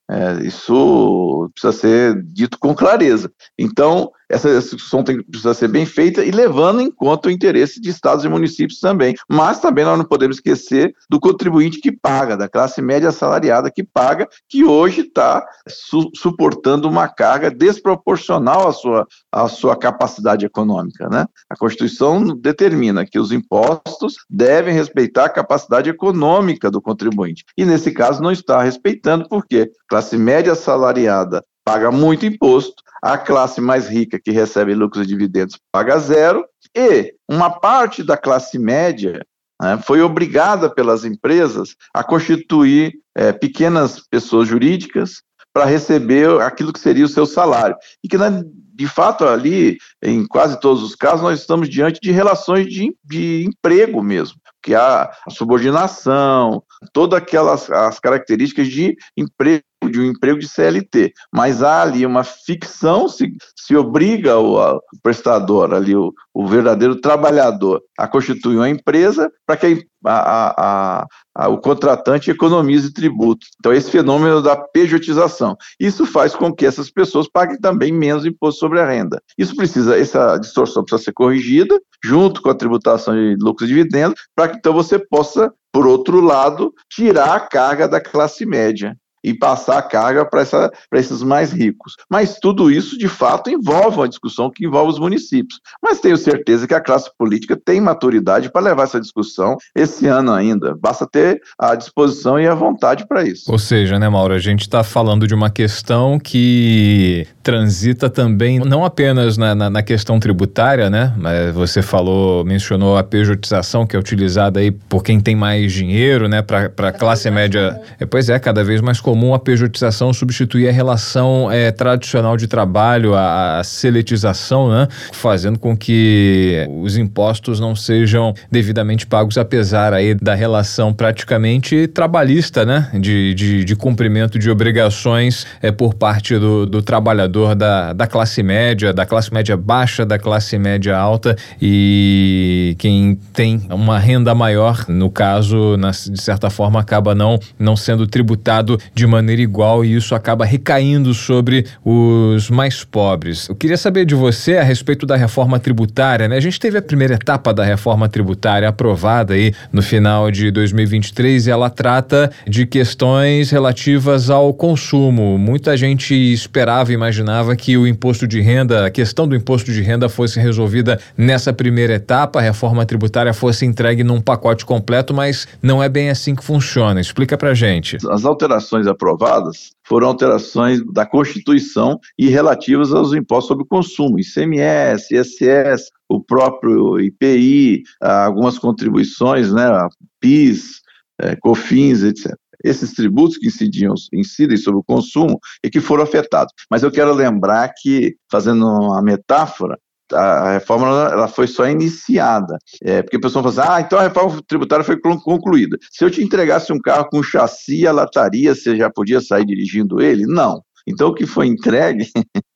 Isso precisa ser dito com clareza. Então, essa discussão precisa ser bem feita e levando em conta o interesse de estados e municípios também. Mas também nós não podemos esquecer do contribuinte que paga, da classe média assalariada que paga, que hoje está suportando uma carga desproporcional à sua capacidade econômica, né? A Constituição determina que os impostos devem respeitar a capacidade econômica do contribuinte. E nesse caso não está respeitando, porque classe média assalariada paga muito imposto, a classe mais rica que recebe lucros e dividendos paga zero, e uma parte da classe média foi obrigada pelas empresas a constituir pequenas pessoas jurídicas para receber aquilo que seria o seu salário. E que, de fato, ali, em quase todos os casos, nós estamos diante de relações de emprego mesmo, que há a subordinação, todas as características de emprego de um emprego de CLT, mas há ali uma ficção, se obriga o prestador, ali, o verdadeiro trabalhador, a constituir uma empresa para que o contratante economize tributos. Então, esse fenômeno da pejotização. Isso faz com que essas pessoas paguem também menos imposto sobre a renda. Essa distorção precisa ser corrigida, junto com a tributação de lucros e dividendos, para que então você possa, por outro lado, tirar a carga da classe média e passar a carga para esses mais ricos. Mas tudo isso, de fato, envolve uma discussão que envolve os municípios. Mas tenho certeza que a classe política tem maturidade para levar essa discussão esse ano ainda. Basta ter a disposição e a vontade para isso. Ou seja, né, Mauro, a gente está falando de uma questão que transita também, não apenas na questão tributária, né? Mas você mencionou a pejotização, que é utilizada aí por quem tem mais dinheiro, né? Para a classe média. Pois é, cada vez mais comum a pejotização substituir a relação tradicional de trabalho, a seletização, né? Fazendo com que os impostos não sejam devidamente pagos, apesar aí da relação praticamente trabalhista, né? De cumprimento de obrigações por parte do trabalhador da classe média baixa, da classe média alta, e quem tem uma renda maior, no caso, de certa forma, acaba não sendo tributado de maneira igual, e isso acaba recaindo sobre os mais pobres. Eu queria saber de você a respeito da reforma tributária, né? A gente teve a primeira etapa da reforma tributária aprovada aí no final de 2023 e ela trata de questões relativas ao consumo. Muita gente esperava e imaginava que a questão do imposto de renda fosse resolvida nessa primeira etapa, a reforma tributária fosse entregue num pacote completo, mas não é bem assim que funciona. Explica pra gente. As alterações aprovadas foram alterações da Constituição e relativas aos impostos sobre o consumo, ICMS, ISS, o próprio IPI, algumas contribuições, né, PIS, COFINS, etc. Esses tributos que incidem sobre o consumo e que foram afetados. Mas eu quero lembrar que, fazendo uma metáfora, a reforma ela foi só iniciada, porque a pessoa fala assim, então a reforma tributária foi concluída. Se eu te entregasse um carro com chassi e a lataria, você já podia sair dirigindo ele? Não. Então o que foi entregue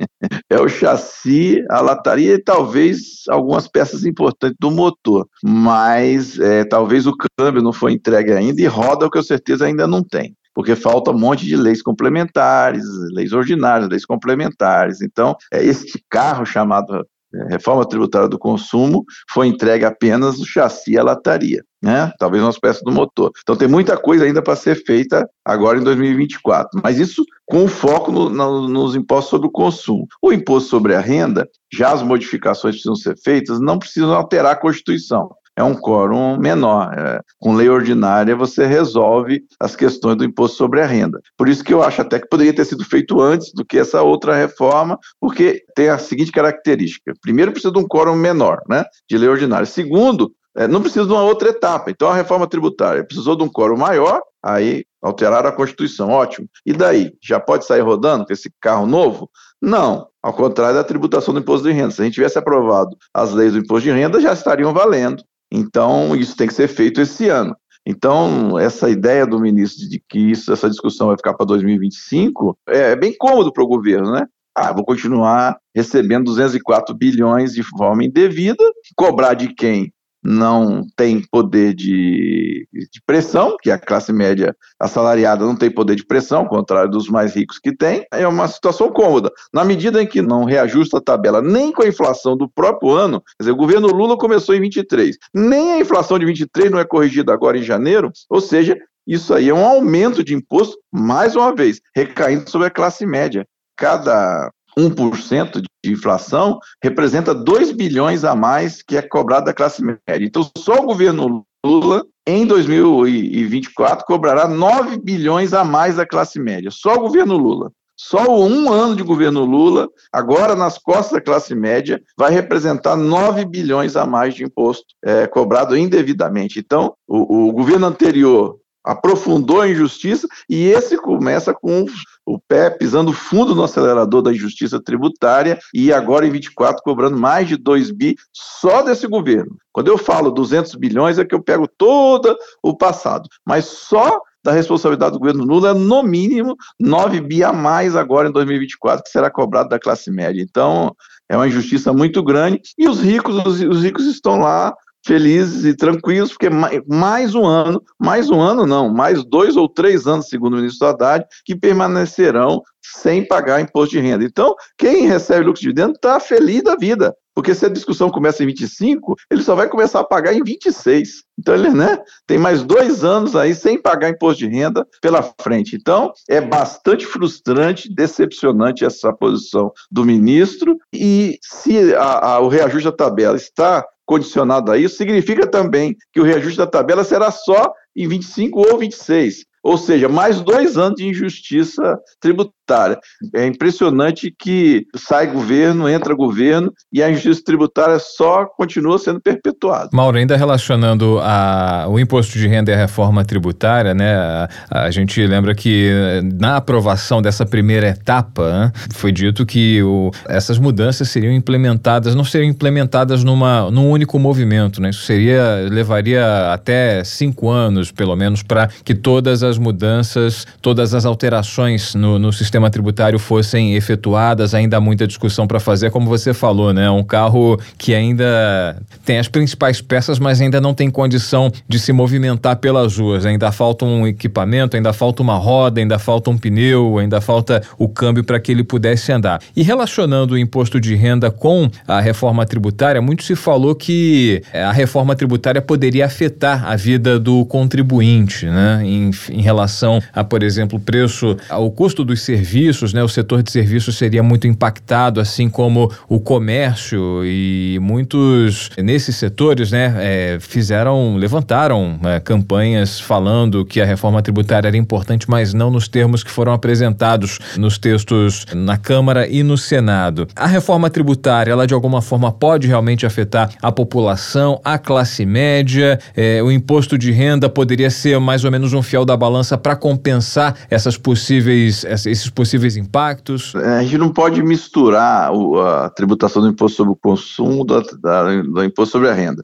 é o chassi, a lataria e talvez algumas peças importantes do motor, mas talvez o câmbio não foi entregue ainda, e roda, com certeza ainda não tem, porque falta um monte de leis complementares, leis ordinárias, leis complementares. Então, este carro chamado Reforma Tributária do Consumo foi entregue apenas o chassi e a lataria, né? Talvez umas peças do motor. Então tem muita coisa ainda para ser feita agora em 2024, mas isso com foco nos impostos sobre o consumo. O imposto sobre a renda, já as modificações precisam ser feitas, não precisam alterar a Constituição. É um quórum menor. Com lei ordinária você resolve as questões do imposto sobre a renda. Por isso que eu acho até que poderia ter sido feito antes do que essa outra reforma, porque tem a seguinte característica. Primeiro, precisa de um quórum menor, né, de lei ordinária. Segundo, não precisa de uma outra etapa. Então a reforma tributária precisou de um quórum maior, aí alteraram a Constituição, ótimo. E daí? Já pode sair rodando com esse carro novo? Não, ao contrário da tributação do imposto de renda. Se a gente tivesse aprovado as leis do imposto de renda, já estariam valendo. Então, isso tem que ser feito esse ano. Então, essa ideia do ministro de que essa discussão vai ficar para 2025 é bem cômodo para o governo, né? Vou continuar recebendo 204 bilhões de forma indevida, cobrar de quem não tem poder de pressão, que a classe média assalariada não tem poder de pressão, ao contrário dos mais ricos que tem. É uma situação cômoda. Na medida em que não reajusta a tabela nem com a inflação do próprio ano, quer dizer, o governo Lula começou em 23, nem a inflação de 23 não é corrigida agora em janeiro, ou seja, isso aí é um aumento de imposto, mais uma vez, recaindo sobre a classe média. Cada 1% de inflação representa 2 bilhões a mais que é cobrado da classe média. Então, só o governo Lula, em 2024, cobrará 9 bilhões a mais da classe média. Só o governo Lula. Só um ano de governo Lula, agora nas costas da classe média, vai representar 9 bilhões a mais de imposto cobrado indevidamente. Então, o governo anterior aprofundou a injustiça, e esse começa com o pé pisando fundo no acelerador da injustiça tributária, e agora em 24 cobrando mais de 2 bi só desse governo. Quando eu falo 200 bilhões é que eu pego todo o passado, mas só da responsabilidade do governo Lula é, no mínimo, 9 bi a mais agora em 2024, que será cobrado da classe média. Então, é uma injustiça muito grande, e os ricos estão lá felizes e tranquilos, porque mais 2 ou 3 anos, segundo o ministro Haddad, que permanecerão sem pagar imposto de renda. Então, quem recebe lucro de dividendo está feliz da vida, porque se a discussão começa em 25, ele só vai começar a pagar em 26. Então, ele, tem mais 2 anos aí sem pagar imposto de renda pela frente. Então, é bastante frustrante, decepcionante essa posição do ministro, e se o reajuste da tabela está condicionado a isso, significa também que o reajuste da tabela será só em 25 ou 26. Ou seja, mais 2 anos de injustiça tributária. É impressionante que sai governo, entra governo, e a injustiça tributária só continua sendo perpetuada. Mauro, ainda relacionando o imposto de renda e a reforma tributária, né? A gente lembra que na aprovação dessa primeira etapa, foi dito que essas mudanças seriam implementadas, não seriam implementadas num único movimento, né? Isso levaria até 5 anos, pelo menos, para que todas as mudanças, todas as alterações no sistema tributário fossem efetuadas. Ainda há muita discussão para fazer, como você falou, né? Um carro que ainda tem as principais peças, mas ainda não tem condição de se movimentar pelas ruas. Ainda falta um equipamento, ainda falta uma roda, ainda falta um pneu, ainda falta o câmbio para que ele pudesse andar. E relacionando o imposto de renda com a reforma tributária, muito se falou que a reforma tributária poderia afetar a vida do contribuinte, né? Em relação a, por exemplo, o custo dos serviços, né? O setor de serviços seria muito impactado, assim como o comércio, e muitos nesses setores, né, levantaram campanhas falando que a reforma tributária era importante, mas não nos termos que foram apresentados nos textos na Câmara e no Senado. A reforma tributária, ela de alguma forma pode realmente afetar a população, a classe média? O imposto de renda poderia ser mais ou menos um fiel da balança para compensar esses possíveis impactos? A gente não pode misturar a tributação do imposto sobre o consumo do imposto sobre a renda.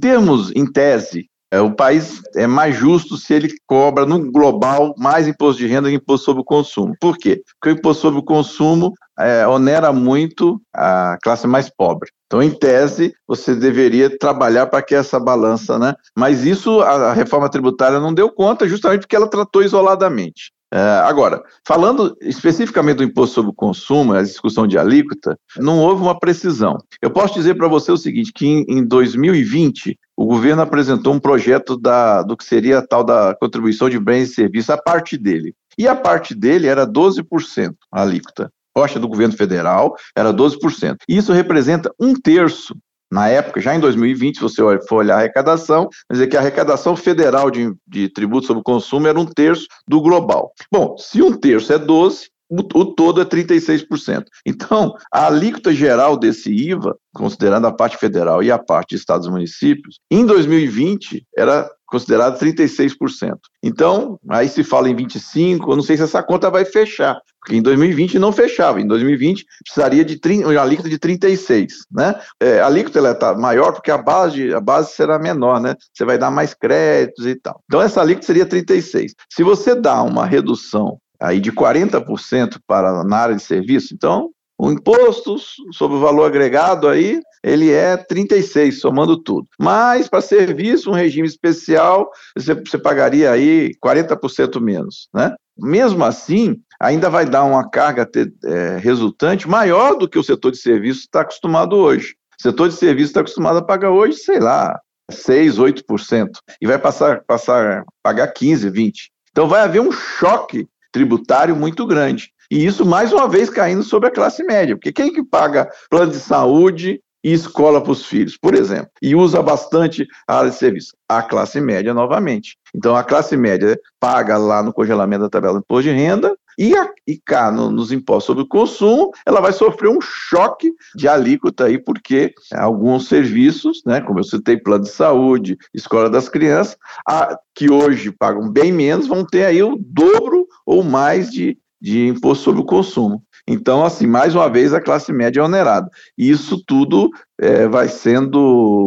Em tese, o país é mais justo se ele cobra no global mais imposto de renda que imposto sobre o consumo. Por quê? Porque o imposto sobre o consumo onera muito a classe mais pobre. Então, em tese, você deveria trabalhar para que essa balança, né? Mas isso a reforma tributária não deu conta, justamente porque ela tratou isoladamente. Agora, falando especificamente do imposto sobre o consumo, a discussão de alíquota, não houve uma precisão. Eu posso dizer para você o seguinte, que em 2020, o governo apresentou um projeto do que seria a tal da contribuição de bens e serviços, a parte dele. E a parte dele era 12% a alíquota. A proposta do governo federal era 12%. Isso representa 1/3. Na época, já em 2020, se você for olhar a arrecadação, vai dizer que a arrecadação federal de tributo sobre o consumo era 1/3 do global. Bom, se 1/3 é 12%, o todo é 36%. Então, a alíquota geral desse IVA, considerando a parte federal e a parte de estados e municípios, em 2020 era considerado 36%. Então, aí se fala em 25%, eu não sei se essa conta vai fechar, porque em 2020 não fechava, em 2020 precisaria de uma alíquota de 36%, né? A alíquota está maior porque a base será menor, né? Você vai dar mais créditos e tal. Então, essa alíquota seria 36%. Se você dá uma redução aí de 40% na área de serviço, então o imposto sobre o valor agregado aí, ele é 36%, somando tudo. Mas para serviço, um regime especial, você pagaria aí 40% menos, né? Mesmo assim, ainda vai dar uma carga resultante maior do que o setor de serviço está acostumado hoje. O setor de serviço está acostumado a pagar hoje, sei lá, 6%, 8%, e vai passar a pagar 15%, 20%. Então vai haver um choque tributário muito grande. E isso, mais uma vez, caindo sobre a classe média. Porque quem que paga plano de saúde e escola para os filhos, por exemplo, e usa bastante a área de serviço? A classe média, novamente. Então, a classe média paga lá no congelamento da tabela do imposto de renda e cá nos impostos sobre o consumo, ela vai sofrer um choque de alíquota aí, porque alguns serviços, né, como eu citei, plano de saúde, escola das crianças, que hoje pagam bem menos, vão ter aí o dobro ou mais de imposto sobre o consumo. Então, assim, mais uma vez, a classe média é onerada. E isso tudo vai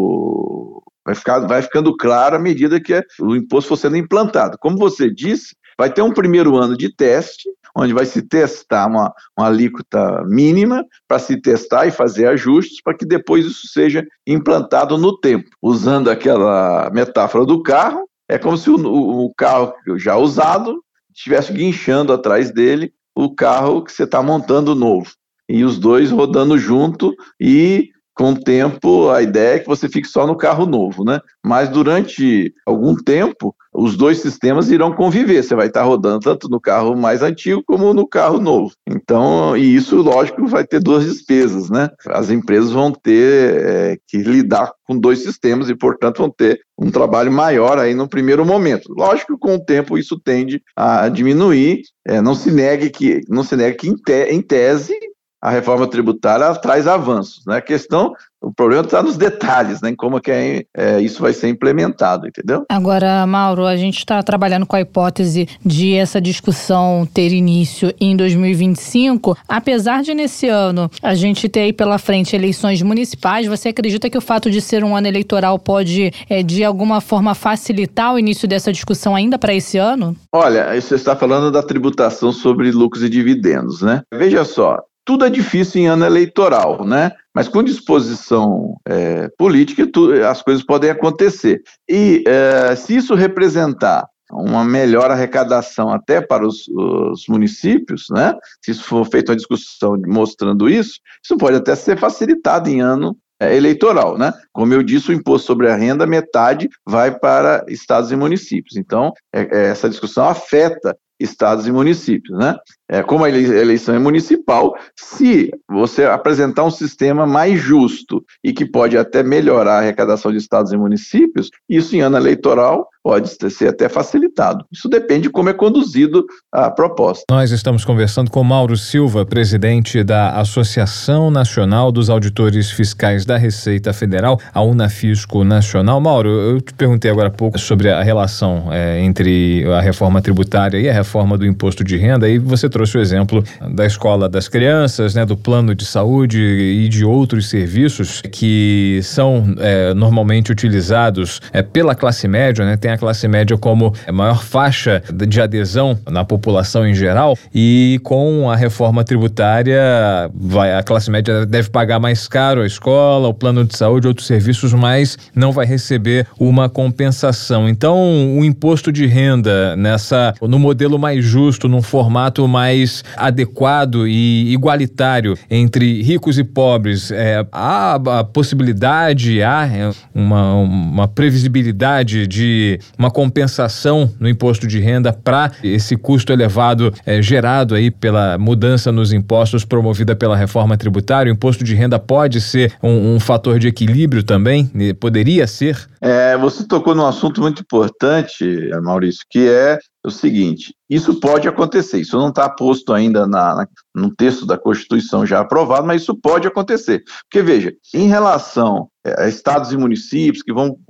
ficando claro à medida que o imposto for sendo implantado. Como você disse, vai ter um primeiro ano de teste, onde vai se testar uma alíquota mínima para se testar e fazer ajustes para que depois isso seja implantado no tempo. Usando aquela metáfora do carro, é como se o carro já usado estivesse guinchando atrás dele o carro que você está montando novo. E os dois rodando junto e, com o tempo, a ideia é que você fique só no carro novo, né? Mas durante algum tempo, os dois sistemas irão conviver. Você vai estar rodando tanto no carro mais antigo como no carro novo. Então, e isso, lógico, vai ter duas despesas, né? As empresas vão ter que lidar com dois sistemas e, portanto, vão ter um trabalho maior aí no primeiro momento. Lógico que com o tempo isso tende a diminuir. Não se negue que em tese, a reforma tributária traz avanços, né? O problema está nos detalhes, né? Em como que isso vai ser implementado, entendeu? Agora, Mauro, a gente está trabalhando com a hipótese de essa discussão ter início em 2025. Apesar de nesse ano a gente ter aí pela frente eleições municipais, você acredita que o fato de ser um ano eleitoral pode, de alguma forma, facilitar o início dessa discussão ainda para esse ano? Olha, você está falando da tributação sobre lucros e dividendos, né? Veja só, tudo é difícil em ano eleitoral, né? Mas com disposição política, as coisas podem acontecer. E se isso representar uma melhor arrecadação até para os municípios, né? Se isso for feita uma discussão mostrando isso pode até ser facilitado em ano eleitoral, né? Como eu disse, o imposto sobre a renda, metade vai para estados e municípios. Então, essa discussão afeta estados e municípios, né? Como a eleição é municipal, se você apresentar um sistema mais justo e que pode até melhorar a arrecadação de estados e municípios, isso em ano eleitoral pode ser até facilitado. Isso depende de como é conduzido a proposta. Nós estamos conversando com Mauro Silva, presidente da Associação Nacional dos Auditores Fiscais da Receita Federal, a Unafisco Nacional. Mauro, eu te perguntei agora há pouco sobre a relação entre a reforma tributária e a reforma do imposto de renda, e você trouxe o exemplo da escola das crianças, né, do plano de saúde e de outros serviços que são normalmente utilizados pela classe média, né? Tem a classe média como a maior faixa de adesão na população em geral, e com a reforma tributária a classe média deve pagar mais caro a escola, o plano de saúde, outros serviços, mas não vai receber uma compensação. Então, o imposto de renda no modelo mais justo, num formato mais adequado e igualitário entre ricos e pobres, há a possibilidade, há uma previsibilidade de uma compensação no imposto de renda para esse custo elevado gerado aí pela mudança nos impostos promovida pela reforma tributária. O imposto de renda pode ser um fator de equilíbrio também? Poderia ser? Você tocou num assunto muito importante, Maurício, que é o seguinte: isso pode acontecer, isso não está posto ainda no texto da Constituição já aprovado, mas isso pode acontecer. Porque, veja, em relação a estados e municípios que vão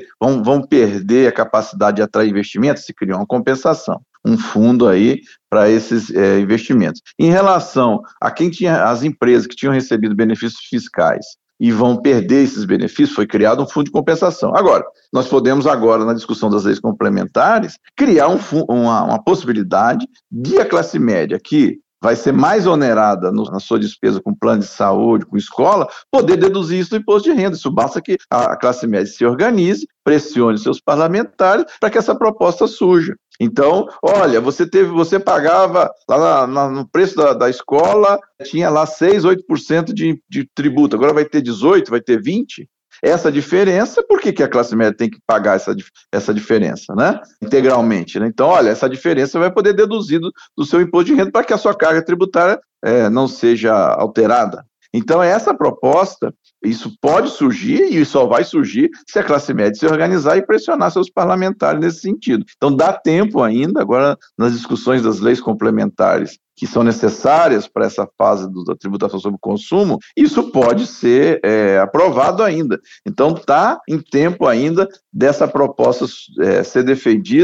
perder a capacidade de atrair investimentos, se cria uma compensação, um fundo aí para esses investimentos. Em relação a as empresas que tinham recebido benefícios fiscais e vão perder esses benefícios, foi criado um fundo de compensação. Agora, nós podemos agora, na discussão das leis complementares, criar uma possibilidade de a classe média, que vai ser mais onerada na sua despesa com plano de saúde, com escola, poder deduzir isso do imposto de renda. Isso basta que a classe média se organize, pressione seus parlamentares para que essa proposta surja. Então, olha, você pagava lá no preço da escola, tinha lá 6, 8% de tributo, agora vai ter 18%, vai ter 20%. Essa diferença, por que a classe média tem que pagar essa diferença, né? Integralmente, né? Então, olha, essa diferença vai poder deduzir do seu imposto de renda para que a sua carga tributária não seja alterada. Então, essa proposta, isso pode surgir e só vai surgir se a classe média se organizar e pressionar seus parlamentares nesse sentido. Então, dá tempo ainda, agora, nas discussões das leis complementares que são necessárias para essa fase da tributação sobre o consumo, isso pode ser aprovado ainda. Então, está em tempo ainda dessa proposta ser defendida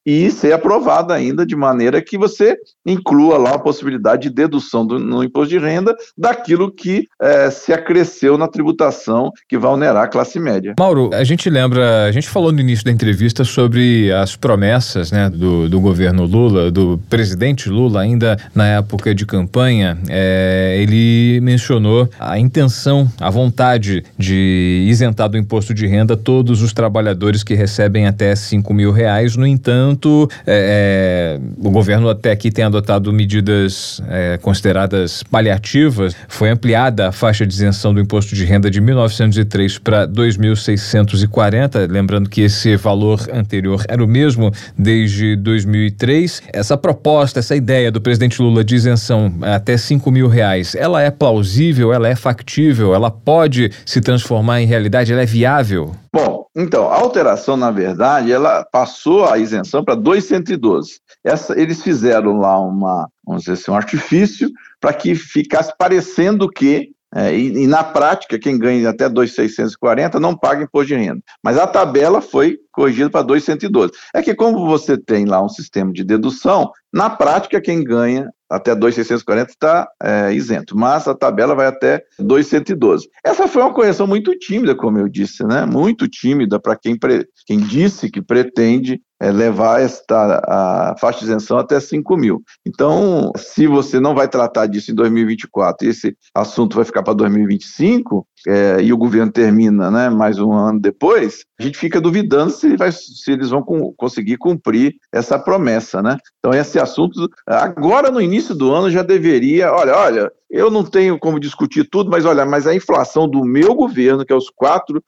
e ser aprovada ainda de maneira que você inclua lá a possibilidade de dedução no imposto de renda daquilo que se acresceu na tributação que vai onerar a classe média. Mauro, a gente falou no início da entrevista sobre as promessas, né, do governo Lula, do presidente Lula, ainda na época de campanha. Ele mencionou a intenção, a vontade de isentar do imposto de renda todos os trabalhadores que recebem até R$5.000. No entanto, o governo até aqui tem adotado medidas consideradas paliativas. Foi ampliada a faixa de isenção do imposto de renda de 1.903 para 2.640, lembrando que esse valor anterior era o mesmo desde 2003. Essa proposta, essa ideia do presidente Lula de isenção até R$5.000, ela é plausível, ela é factível, ela pode se transformar em realidade, ela é viável? Bom, então, a alteração, na verdade, ela passou a isenção para 212. Eles fizeram lá vamos dizer assim, um artifício para que ficasse parecendo que, e na prática, quem ganha até 2.640 não paga imposto de renda. Mas a tabela foi corrigida para 212. É que como você tem lá um sistema de dedução, na prática quem ganha até 2.640 está isento, mas a tabela vai até 212. Essa foi uma correção muito tímida, como eu disse, né? Muito tímida para quem disse que pretende levar a faixa de isenção até 5.000. Então, se você não vai tratar disso em 2024 e esse assunto vai ficar para 2025, e o governo termina, né, mais um ano depois, a gente fica duvidando se eles vão conseguir cumprir essa promessa, né? Então, esse assunto, agora no início do ano já deveria, olha, eu não tenho como discutir tudo, mas a inflação do meu governo, que é os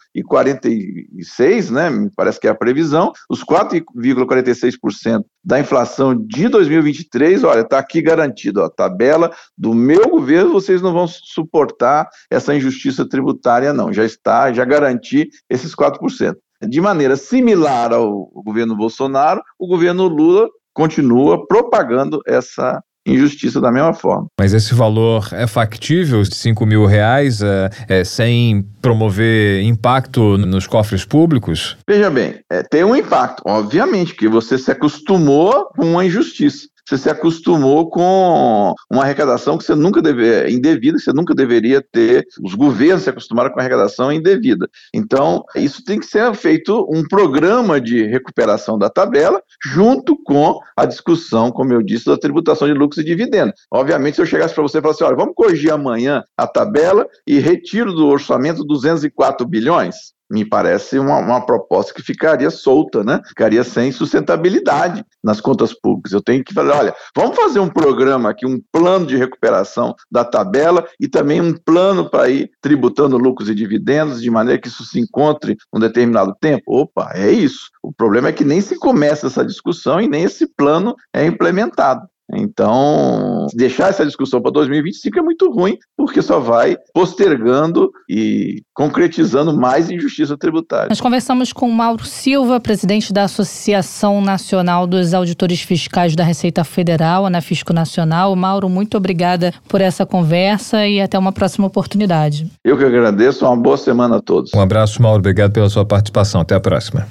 4,46, né, me parece que é a previsão, os 4,46% da inflação de 2023, está aqui garantido, a tabela do meu governo, vocês não vão suportar essa injustiça tributária não, já garanti esses 4%. De maneira similar ao governo Bolsonaro, o governo Lula continua propagando essa injustiça da mesma forma. Mas esse valor é factível, R$5.000, sem promover impacto nos cofres públicos? Veja bem, tem um impacto, obviamente, que você se acostumou com uma injustiça. Você se acostumou com uma arrecadação que você nunca indevida, que você nunca deveria ter. Os governos se acostumaram com a arrecadação indevida. Então, isso tem que ser feito um programa de recuperação da tabela, junto com a discussão, como eu disse, da tributação de lucros e dividendos. Obviamente, se eu chegasse para você e falasse, vamos corrigir amanhã a tabela e retiro do orçamento 204 bilhões, me parece uma proposta que ficaria solta, né? Ficaria sem sustentabilidade nas contas públicas. Eu tenho que falar, vamos fazer um programa aqui, um plano de recuperação da tabela e também um plano para ir tributando lucros e dividendos de maneira que isso se encontre num determinado tempo. Opa, é isso. O problema é que nem se começa essa discussão e nem esse plano é implementado. Então, deixar essa discussão para 2025 é muito ruim, porque só vai postergando e concretizando mais injustiça tributária. Nós conversamos com Mauro Silva, presidente da Associação Nacional dos Auditores Fiscais da Receita Federal, Anafisco Nacional. Mauro, muito obrigada por essa conversa e até uma próxima oportunidade. Eu que agradeço, uma boa semana a todos. Um abraço, Mauro, obrigado pela sua participação. Até a próxima.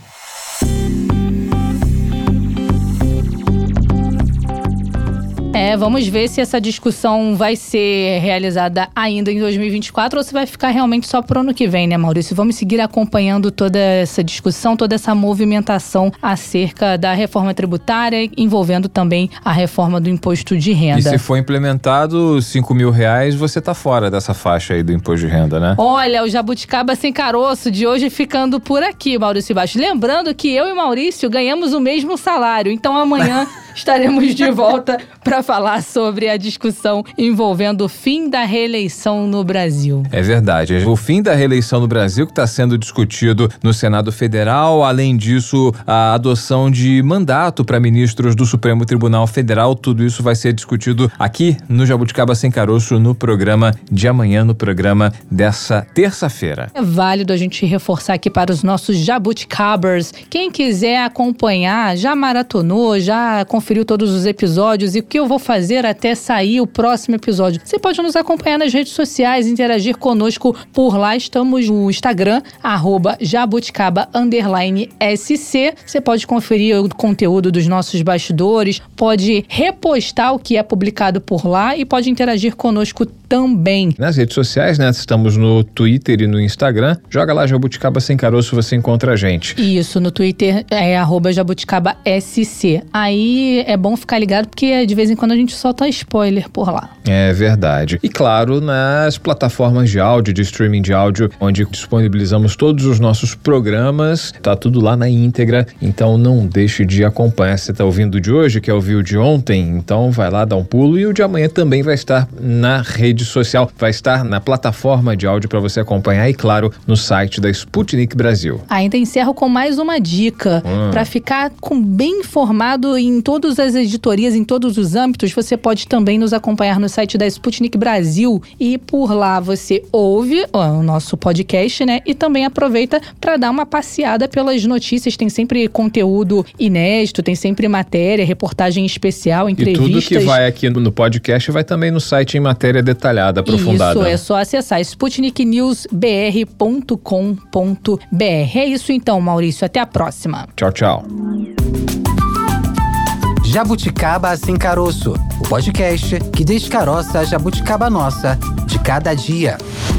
Vamos ver se essa discussão vai ser realizada ainda em 2024 ou se vai ficar realmente só pro ano que vem, né, Maurício? Vamos seguir acompanhando toda essa discussão, toda essa movimentação acerca da reforma tributária, envolvendo também a reforma do imposto de renda. E se for implementado R$5.000, você tá fora dessa faixa aí do imposto de renda, né? Olha, o Jabuticaba Sem Caroço de hoje ficando por aqui, Maurício Baixo. Lembrando que eu e Maurício ganhamos o mesmo salário, então amanhã estaremos de volta para falar sobre a discussão envolvendo o fim da reeleição no Brasil. É verdade. O fim da reeleição no Brasil que está sendo discutido no Senado Federal. Além disso, a adoção de mandato para ministros do Supremo Tribunal Federal. Tudo isso vai ser discutido aqui no Jabuticaba Sem Caroço no programa de amanhã, no programa dessa terça-feira. É válido a gente reforçar aqui para os nossos jabuticabers. Quem quiser acompanhar, já maratonou, já conferiu todos os episódios e que eu vou fazer até sair o próximo episódio? Você pode nos acompanhar nas redes sociais, interagir conosco por lá. Estamos no Instagram, @jabuticaba_SC. Você pode conferir o conteúdo dos nossos bastidores, pode repostar o que é publicado por lá e pode interagir conosco também. Nas redes sociais, né? Estamos no Twitter e no Instagram. Joga lá Jabuticaba Sem Caroço, você encontra a gente. Isso, no Twitter é @jabuticaba_SC. Aí é bom ficar ligado porque de vez em quando a gente solta spoiler por lá. É verdade. E claro, nas plataformas de áudio, de streaming de áudio, onde disponibilizamos todos os nossos programas, tá tudo lá na íntegra, então não deixe de acompanhar. Você tá ouvindo o de hoje, quer ouvir o de ontem? Então vai lá, dá um pulo, e o de amanhã também vai estar na rede social, vai estar na plataforma de áudio para você acompanhar e, claro, no site da Sputnik Brasil. Ainda encerro com mais uma dica. Para ficar bem informado em todas as editorias, em todos os âmbitos, você pode também nos acompanhar no site da Sputnik Brasil e por lá você ouve o nosso podcast, né? E também aproveita para dar uma passeada pelas notícias. Tem sempre conteúdo inédito, tem sempre matéria, reportagem especial, entrevistas. E tudo que vai aqui no podcast vai também no site em matéria detalhada, aprofundada. Isso, é só acessar sputniknewsbr.com.br. É isso então, Maurício. Até a próxima. Tchau, tchau. Jabuticaba Sem Caroço, o podcast que descaroça a jabuticaba nossa de cada dia.